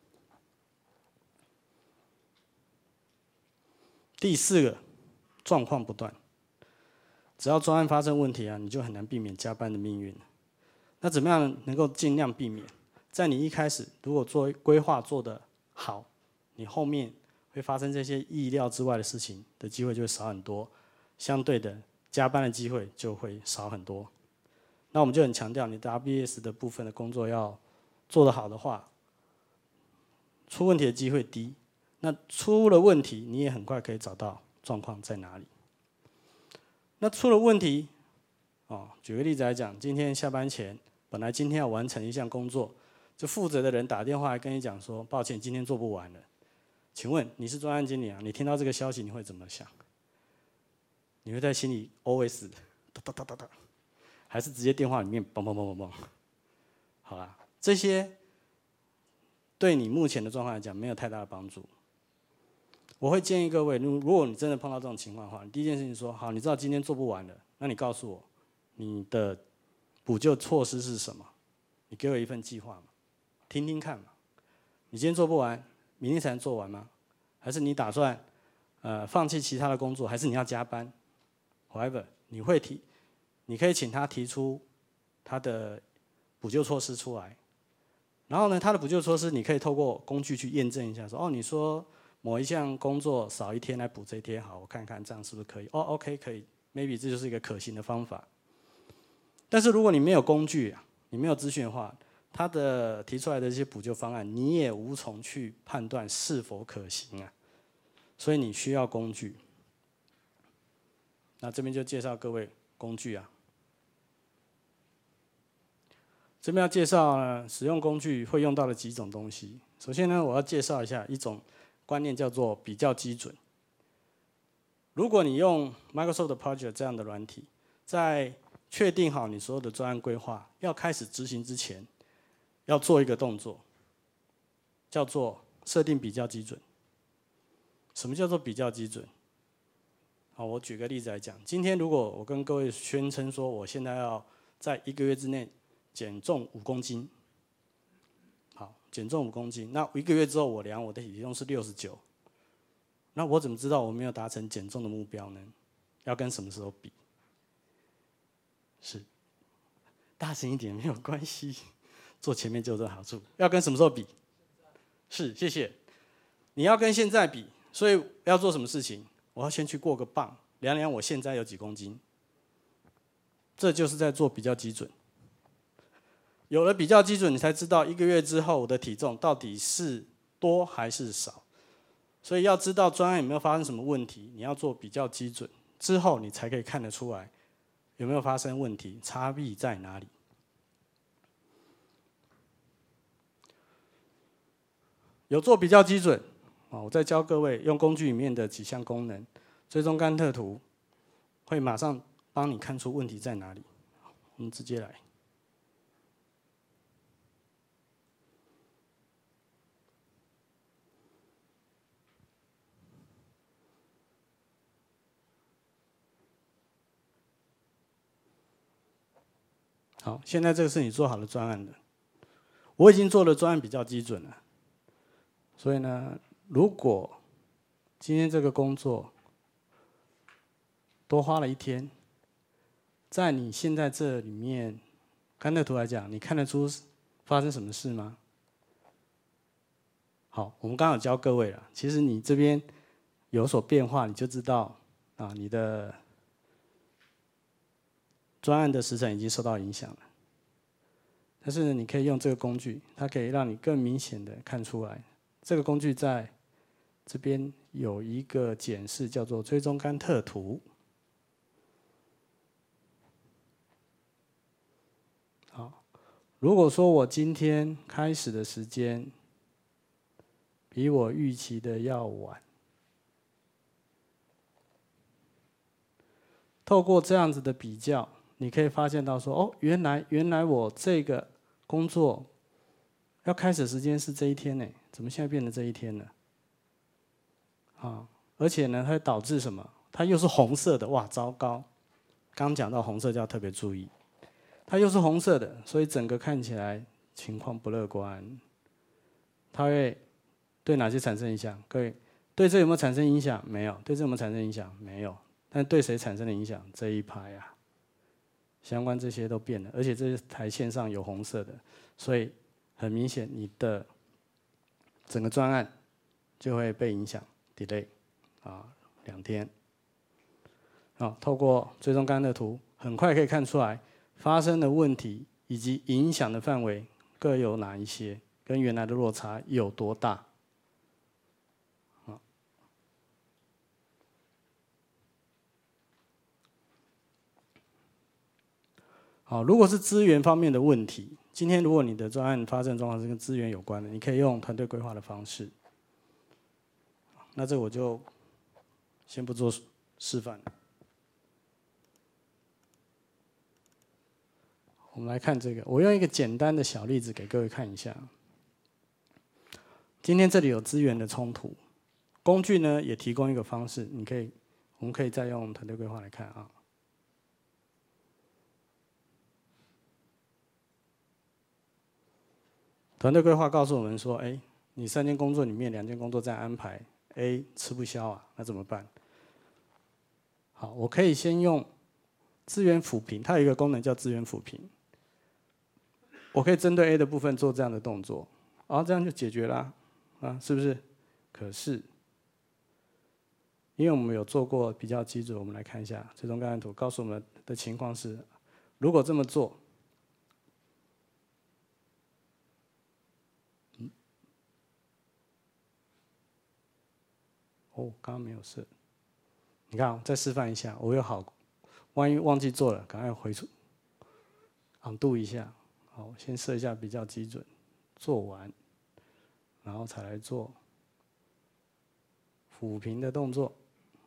第四个，状况不断。只要专案发生问题啊，你就很难避免加班的命运。那怎么样能够尽量避免？在你一开始如果做规划做得好，你后面会发生这些意料之外的事情的机会就会少很多，相对的加班的机会就会少很多。那我们就很强调，你的 R B S 的部分的工作要做得好的话，出问题的机会低。那出了问题，你也很快可以找到状况在哪里。那出了问题，哦，举个例子来讲，今天下班前，本来今天要完成一项工作，这负责的人打电话来跟你讲说，抱歉，今天做不完了。请问你是专案经理啊？你听到这个消息你会怎么想？你会在心里 O S 哒哒哒哒哒。还是直接电话里面嘣嘣嘣嘣嘣，好啦，这些对你目前的状况来讲没有太大的帮助。我会建议各位，如果你真的碰到这种情况的话，你第一件事情说好，你知道今天做不完了，那你告诉我你的补救措施是什么？你给我一份计划嘛，听听看嘛。你今天做不完，明天才能做完吗？还是你打算呃放弃其他的工作，还是你要加班 ？However， 你会提。你可以请他提出他的补救措施出来，然后呢，他的补救措施你可以透过工具去验证一下，说哦，你说某一项工作少一天来补这一天，好，我看看这样是不是可以？哦 ，OK， 可以 ，maybe 这就是一个可行的方法。但是如果你没有工具啊，你没有资讯的话，他的提出来的这些补救方案，你也无从去判断是否可行啊。所以你需要工具。那这边就介绍各位工具啊。这边要介绍呢，使用工具会用到的几种东西。首先呢，我要介绍一下一种观念，叫做比较基准。如果你用 Microsoft Project 这样的软体，在确定好你所有的专案规划，要开始执行之前，要做一个动作，叫做设定比较基准。什么叫做比较基准？好，我举个例子来讲，今天如果我跟各位宣称说，我现在要在一个月之内减重五公斤，好，减重五公斤。那一个月之后我量我的体重是六十九，那我怎么知道我没有达成减重的目标呢？要跟什么时候比？是，大声一点没有关系，坐前面就有这个好处。要跟什么时候比？是，谢谢。你要跟现在比，所以要做什么事情？我要先去过个磅，量量我现在有几公斤。这就是在做比较基准。有了比较基准，你才知道一个月之后我的体重到底是多还是少。所以要知道专案有没有发生什么问题，你要做比较基准之后，你才可以看得出来有没有发生问题，差异在哪里。有做比较基准，我再教各位用工具里面的几项功能，追踪甘特图会马上帮你看出问题在哪里。我们直接来。好，现在这个是你做好的专案的，我已经做的专案比较基准了。所以呢，如果今天这个工作多花了一天，在你现在这里面，甘特图来讲，你看得出发生什么事吗？好，我们刚刚有教各位了，其实你这边有所变化，你就知道啊，你的专案的时程已经受到影响了。但是呢，你可以用这个工具，它可以让你更明显的看出来。这个工具在这边有一个检视，叫做追踪甘特图。好，如果说我今天开始的时间比我预期的要晚，透过这样子的比较，你可以发现到说，哦，原来原来我这个工作要开始时间是这一天呢，怎么现在变成这一天了？啊，而且呢，它会导致什么？它又是红色的，哇，糟糕！刚讲到红色就要特别注意，它又是红色的，所以整个看起来情况不乐观。它会对哪些产生影响？各位，对这有没有产生影响？没有。对这有没有产生影响？没有。但对谁产生了影响？这一排啊，相关这些都变了，而且这台线上有红色的，所以很明显你的整个专案就会被影响 delay 啊两天。啊，透过追踪甘特图，很快可以看出来发生的问题以及影响的范围各有哪一些，跟原来的落差有多大。好，如果是资源方面的问题，今天如果你的专案发生状况是跟资源有关的，你可以用团队规划的方式。那这我就先不做示范。我们来看这个，我用一个简单的小例子给各位看一下。今天这里有资源的冲突，工具呢也提供一个方式，你可以，我们可以再用团队规划来看啊。团队规划告诉我们说，哎，你三件工作里面两件工作这样安排 ，A 吃不消啊，那怎么办？好，我可以先用资源抚平，它有一个功能叫资源抚平。我可以针对 A 的部分做这样的动作，然后这样就解决了，啊，是不是？可是，因为我们有做过比较基础，我们来看一下追踪概念图，告诉我们的情况是，如果这么做。哦，刚刚没有设。你看，再示范一下，我有好，万一忘记做了，赶快回出，undo一下。好，先设一下比较基准，做完，然后才来做抚平的动作。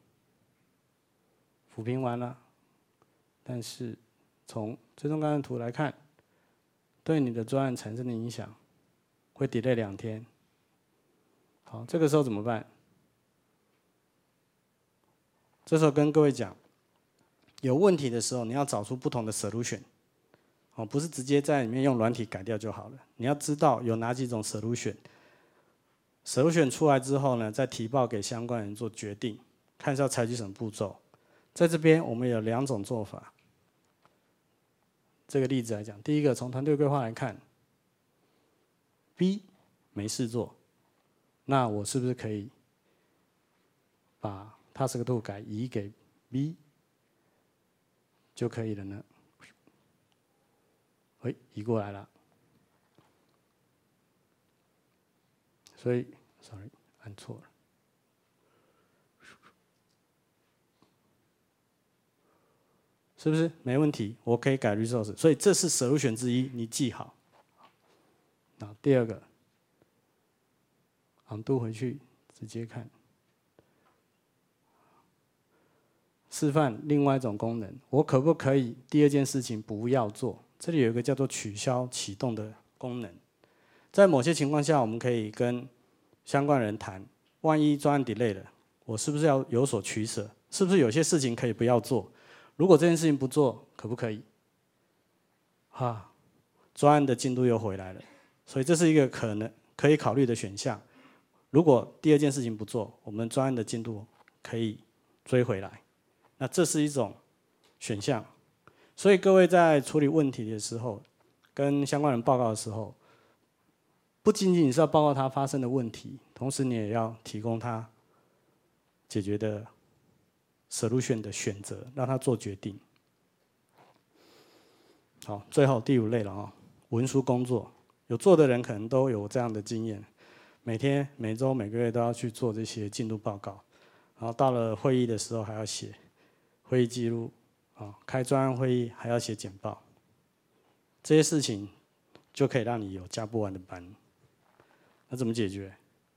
抚平完了，但是从追踪概念图来看，对你的专案产生的影响会 delay 两天。好，这个时候怎么办？这时候跟各位讲，有问题的时候，你要找出不同的 solution， 哦，不是直接在里面用软体改掉就好了。你要知道有哪几种 solution，solution 出来之后呢，再提报给相关人做决定，看是要采取什么步骤。在这边我们有两种做法。这个例子来讲，第一个从团队规划来看 ，B 没事做，那我是不是可以把task two改移给 B 就可以了呢？哎，移过来了。所以 ，sorry， 按错了。是不是没问题？我可以改 resource， 所以这是 solution 之一，你记好。那第二个 ，undo 回去直接看。示范另外一种功能，我可不可以第二件事情不要做？这里有一个叫做取消启动的功能，在某些情况下，我们可以跟相关人谈，万一专案 delay 了，我是不是要有所取舍？是不是有些事情可以不要做？如果这件事情不做，可不可以？哈，专案的进度又回来了，所以这是一个可能可以考虑的选项。如果第二件事情不做，我们专案的进度可以追回来。那这是一种选项，所以各位在处理问题的时候，跟相关人报告的时候，不仅仅是要报告他发生的问题，同时你也要提供他解决的 solution 的选择，让他做决定。 好，最后第五类了啊，文书工作，有做的人可能都有这样的经验，每天、每周、每个月都要去做这些进度报告，然后到了会议的时候还要写会议记录，啊，开专案会议还要写简报，这些事情就可以让你有加不完的班。那怎么解决？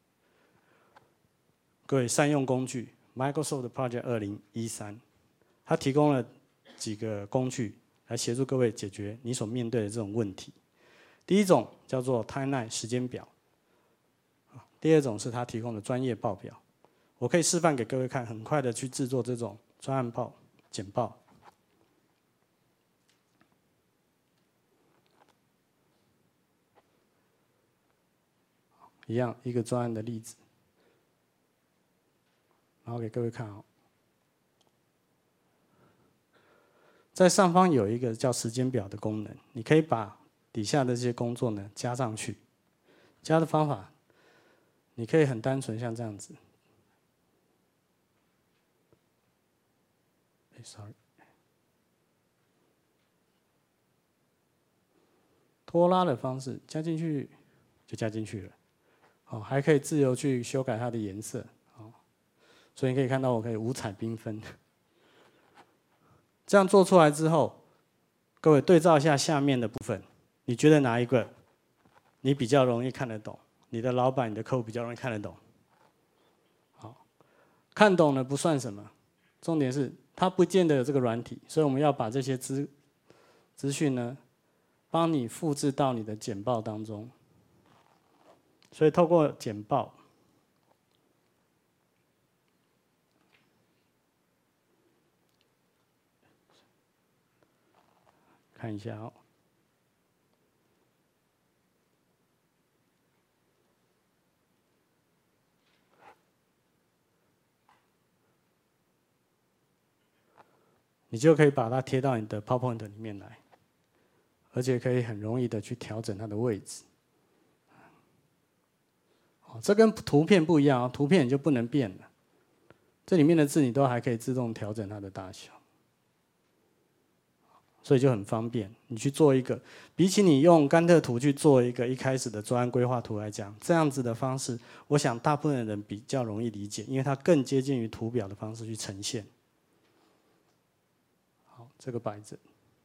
各位善用工具 ，Microsoft Project 二零一三，它提供了几个工具来协助各位解决你所面对的这种问题。第一种叫做 Timeline 时间表，第二种是它提供的专业报表。我可以示范给各位看，很快的去制作这种专案报、简报。一样一个专案的例子，然后给各位看哦。在上方有一个叫时间表的功能，你可以把底下的这些工作呢加上去。加的方法，你可以很单纯，像这样子。哎 ，sorry， 拖拉的方式加进去就加进去了。哦，还可以自由去修改它的颜色，哦，所以你可以看到我可以五彩缤纷。这样做出来之后，各位对照一下下面的部分，你觉得哪一个你比较容易看得懂？你的老板、你的客户比较容易看得懂？好，看懂了不算什么，重点是它不见得有这个软体，所以我们要把这些资资讯呢，帮你复制到你的简报当中。所以透过简报，看一下哦。你就可以把它贴到你的 PowerPoint 里面来，而且可以很容易的去调整它的位置。这跟图片不一样哦，图片你就不能变了。这里面的字你都还可以自动调整它的大小，所以就很方便。你去做一个，比起你用甘特图去做一个一开始的专案规划图来讲，这样子的方式，我想大部分人比较容易理解，因为它更接近于图表的方式去呈现。好，这个摆着。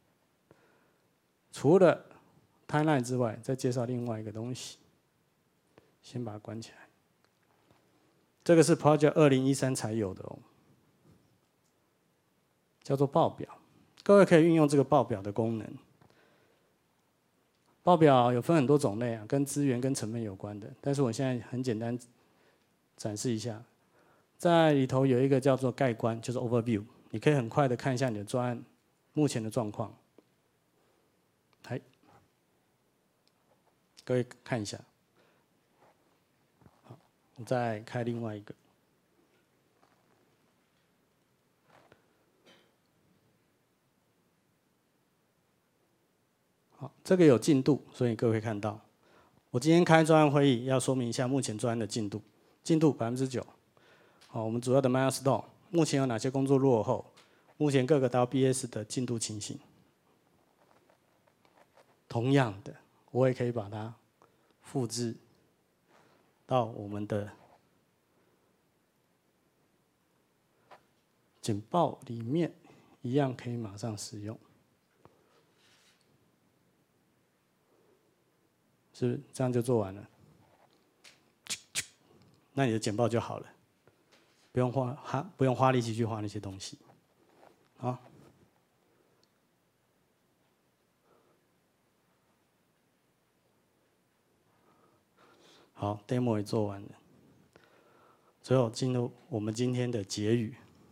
除了 timeline 之外，再介绍另外一个东西。先把它关起来。这个是 Project 二零一三才有的哦，叫做报表。各位可以运用这个报表的功能。报表有分很多种类啊，跟资源跟成本有关的。但是我现在很简单展示一下，在里头有一个叫做概观，就是 Overview， 你可以很快的看一下你的专案目前的状况。来，各位看一下。我再开另外一个。好，这个有进度，所以各位看到，我今天开专案会议要说明一下目前专案的进度，进度百分之九。好，我们主要的 milestone， 目前有哪些工作落后？目前各个 W B S 的进度情形。同样的，我也可以把它复制到我们的简报里面，一样可以马上使用，是不是？这样就做完了，那你的简报就好了，不用花哈不用花力气去画那些东西，好。好 ，demo 也做完了。最后进入我们今天的结语。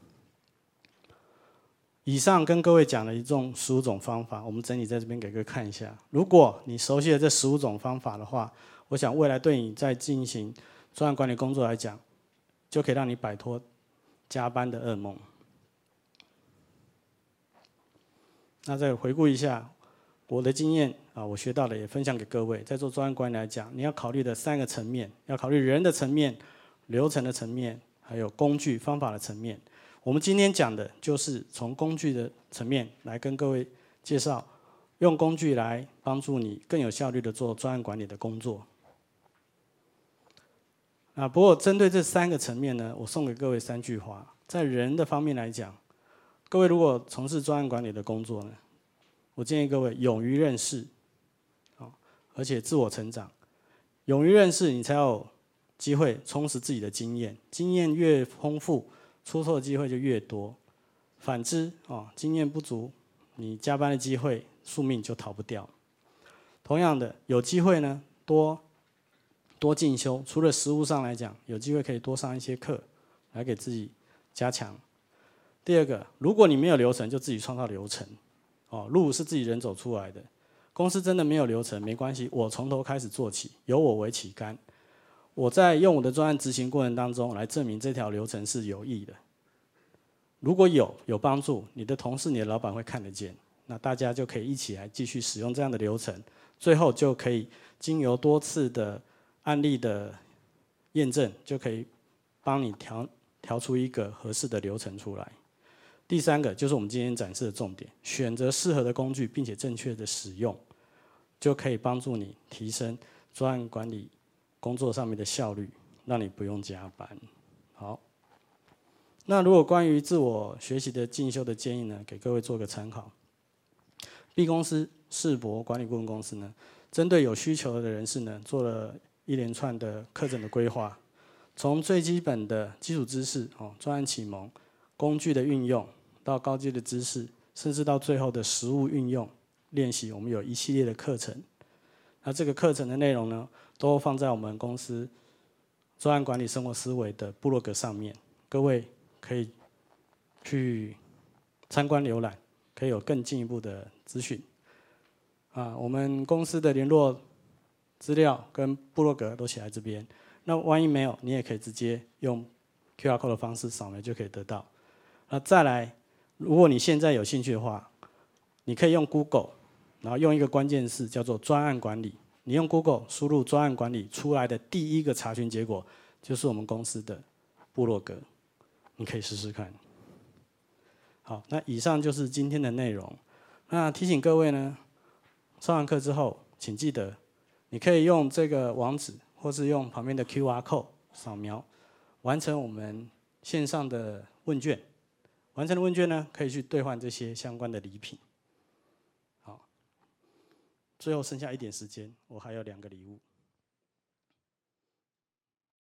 以上跟各位讲了一种十五种方法，我们整理在这边给各位看一下。如果你熟悉了这十五种方法的话，我想未来对你在进行专案管理工作来讲，就可以让你摆脱加班的噩梦。那再回顾一下我的经验啊，我学到的也分享给各位。在做专案管理来讲，你要考虑的三个层面，要考虑人的层面、流程的层面，还有工具方法的层面。我们今天讲的就是从工具的层面来跟各位介绍， 用工具来帮助你更有效率的做专案管理的工作。啊，不过针对这三个层面呢，我送给各位三句话。在人的方面来讲，各位如果从事专案管理的工作呢，我建议各位勇于认识，啊，而且自我成长。勇于认识，你才有机会充实自己的经验，经验越丰富，出错的机会就越多。反之，啊，经验不足，你加班的机会，宿命就逃不掉。同样的，有机会呢，多多进修，除了实务上来讲，有机会可以多上一些课，来给自己加强。第二个，如果你没有流程，就自己创造流程。哦，路是自己人走出来的。公司真的没有流程，没关系，我从头开始做起，由我为起竿。我在用我的专案执行过程当中，来证明这条流程是有益的。如果有有帮助，你的同事、你的老板会看得见，那大家就可以一起来继续使用这样的流程，最后就可以经由多次的案例的验证，就可以帮你调调出一个合适的流程出来。第三个就是我们今天展示的重点，选择适合的工具，并且正确的使用，就可以帮助你提升专案管理工作上面的效率，让你不用加班。好，那如果关于自我学习的进修的建议呢，给各位做个参考。B 公司世博管理顾问公司呢，针对有需求的人士呢，做了一连串的课程的规划，从最基本的基础知识哦，专案启蒙。工具的运用到高阶的知识，甚至到最后的实务运用练习，我们有一系列的课程。那这个课程的内容呢，都放在我们公司专案管理生活思维的部落格上面，各位可以去参观浏览，可以有更进一步的资讯。啊，我们公司的联络资料跟部落格都写在这边。那万一没有，你也可以直接用 Q R code 的方式扫描就可以得到。那再来，如果你现在有兴趣的话，你可以用 Google， 然后用一个关键字叫做专案管理。你用 Google 输入专案管理出来的第一个查询结果，就是我们公司的部落格，你可以试试看。好，那以上就是今天的内容。那提醒各位呢，上完课之后，请记得，你可以用这个网址，或是用旁边的 Q R code 扫描，完成我们线上的问卷。完成的问卷呢，可以去兑换这些相关的礼品。好，最后剩下一点时间，我还有两个礼物。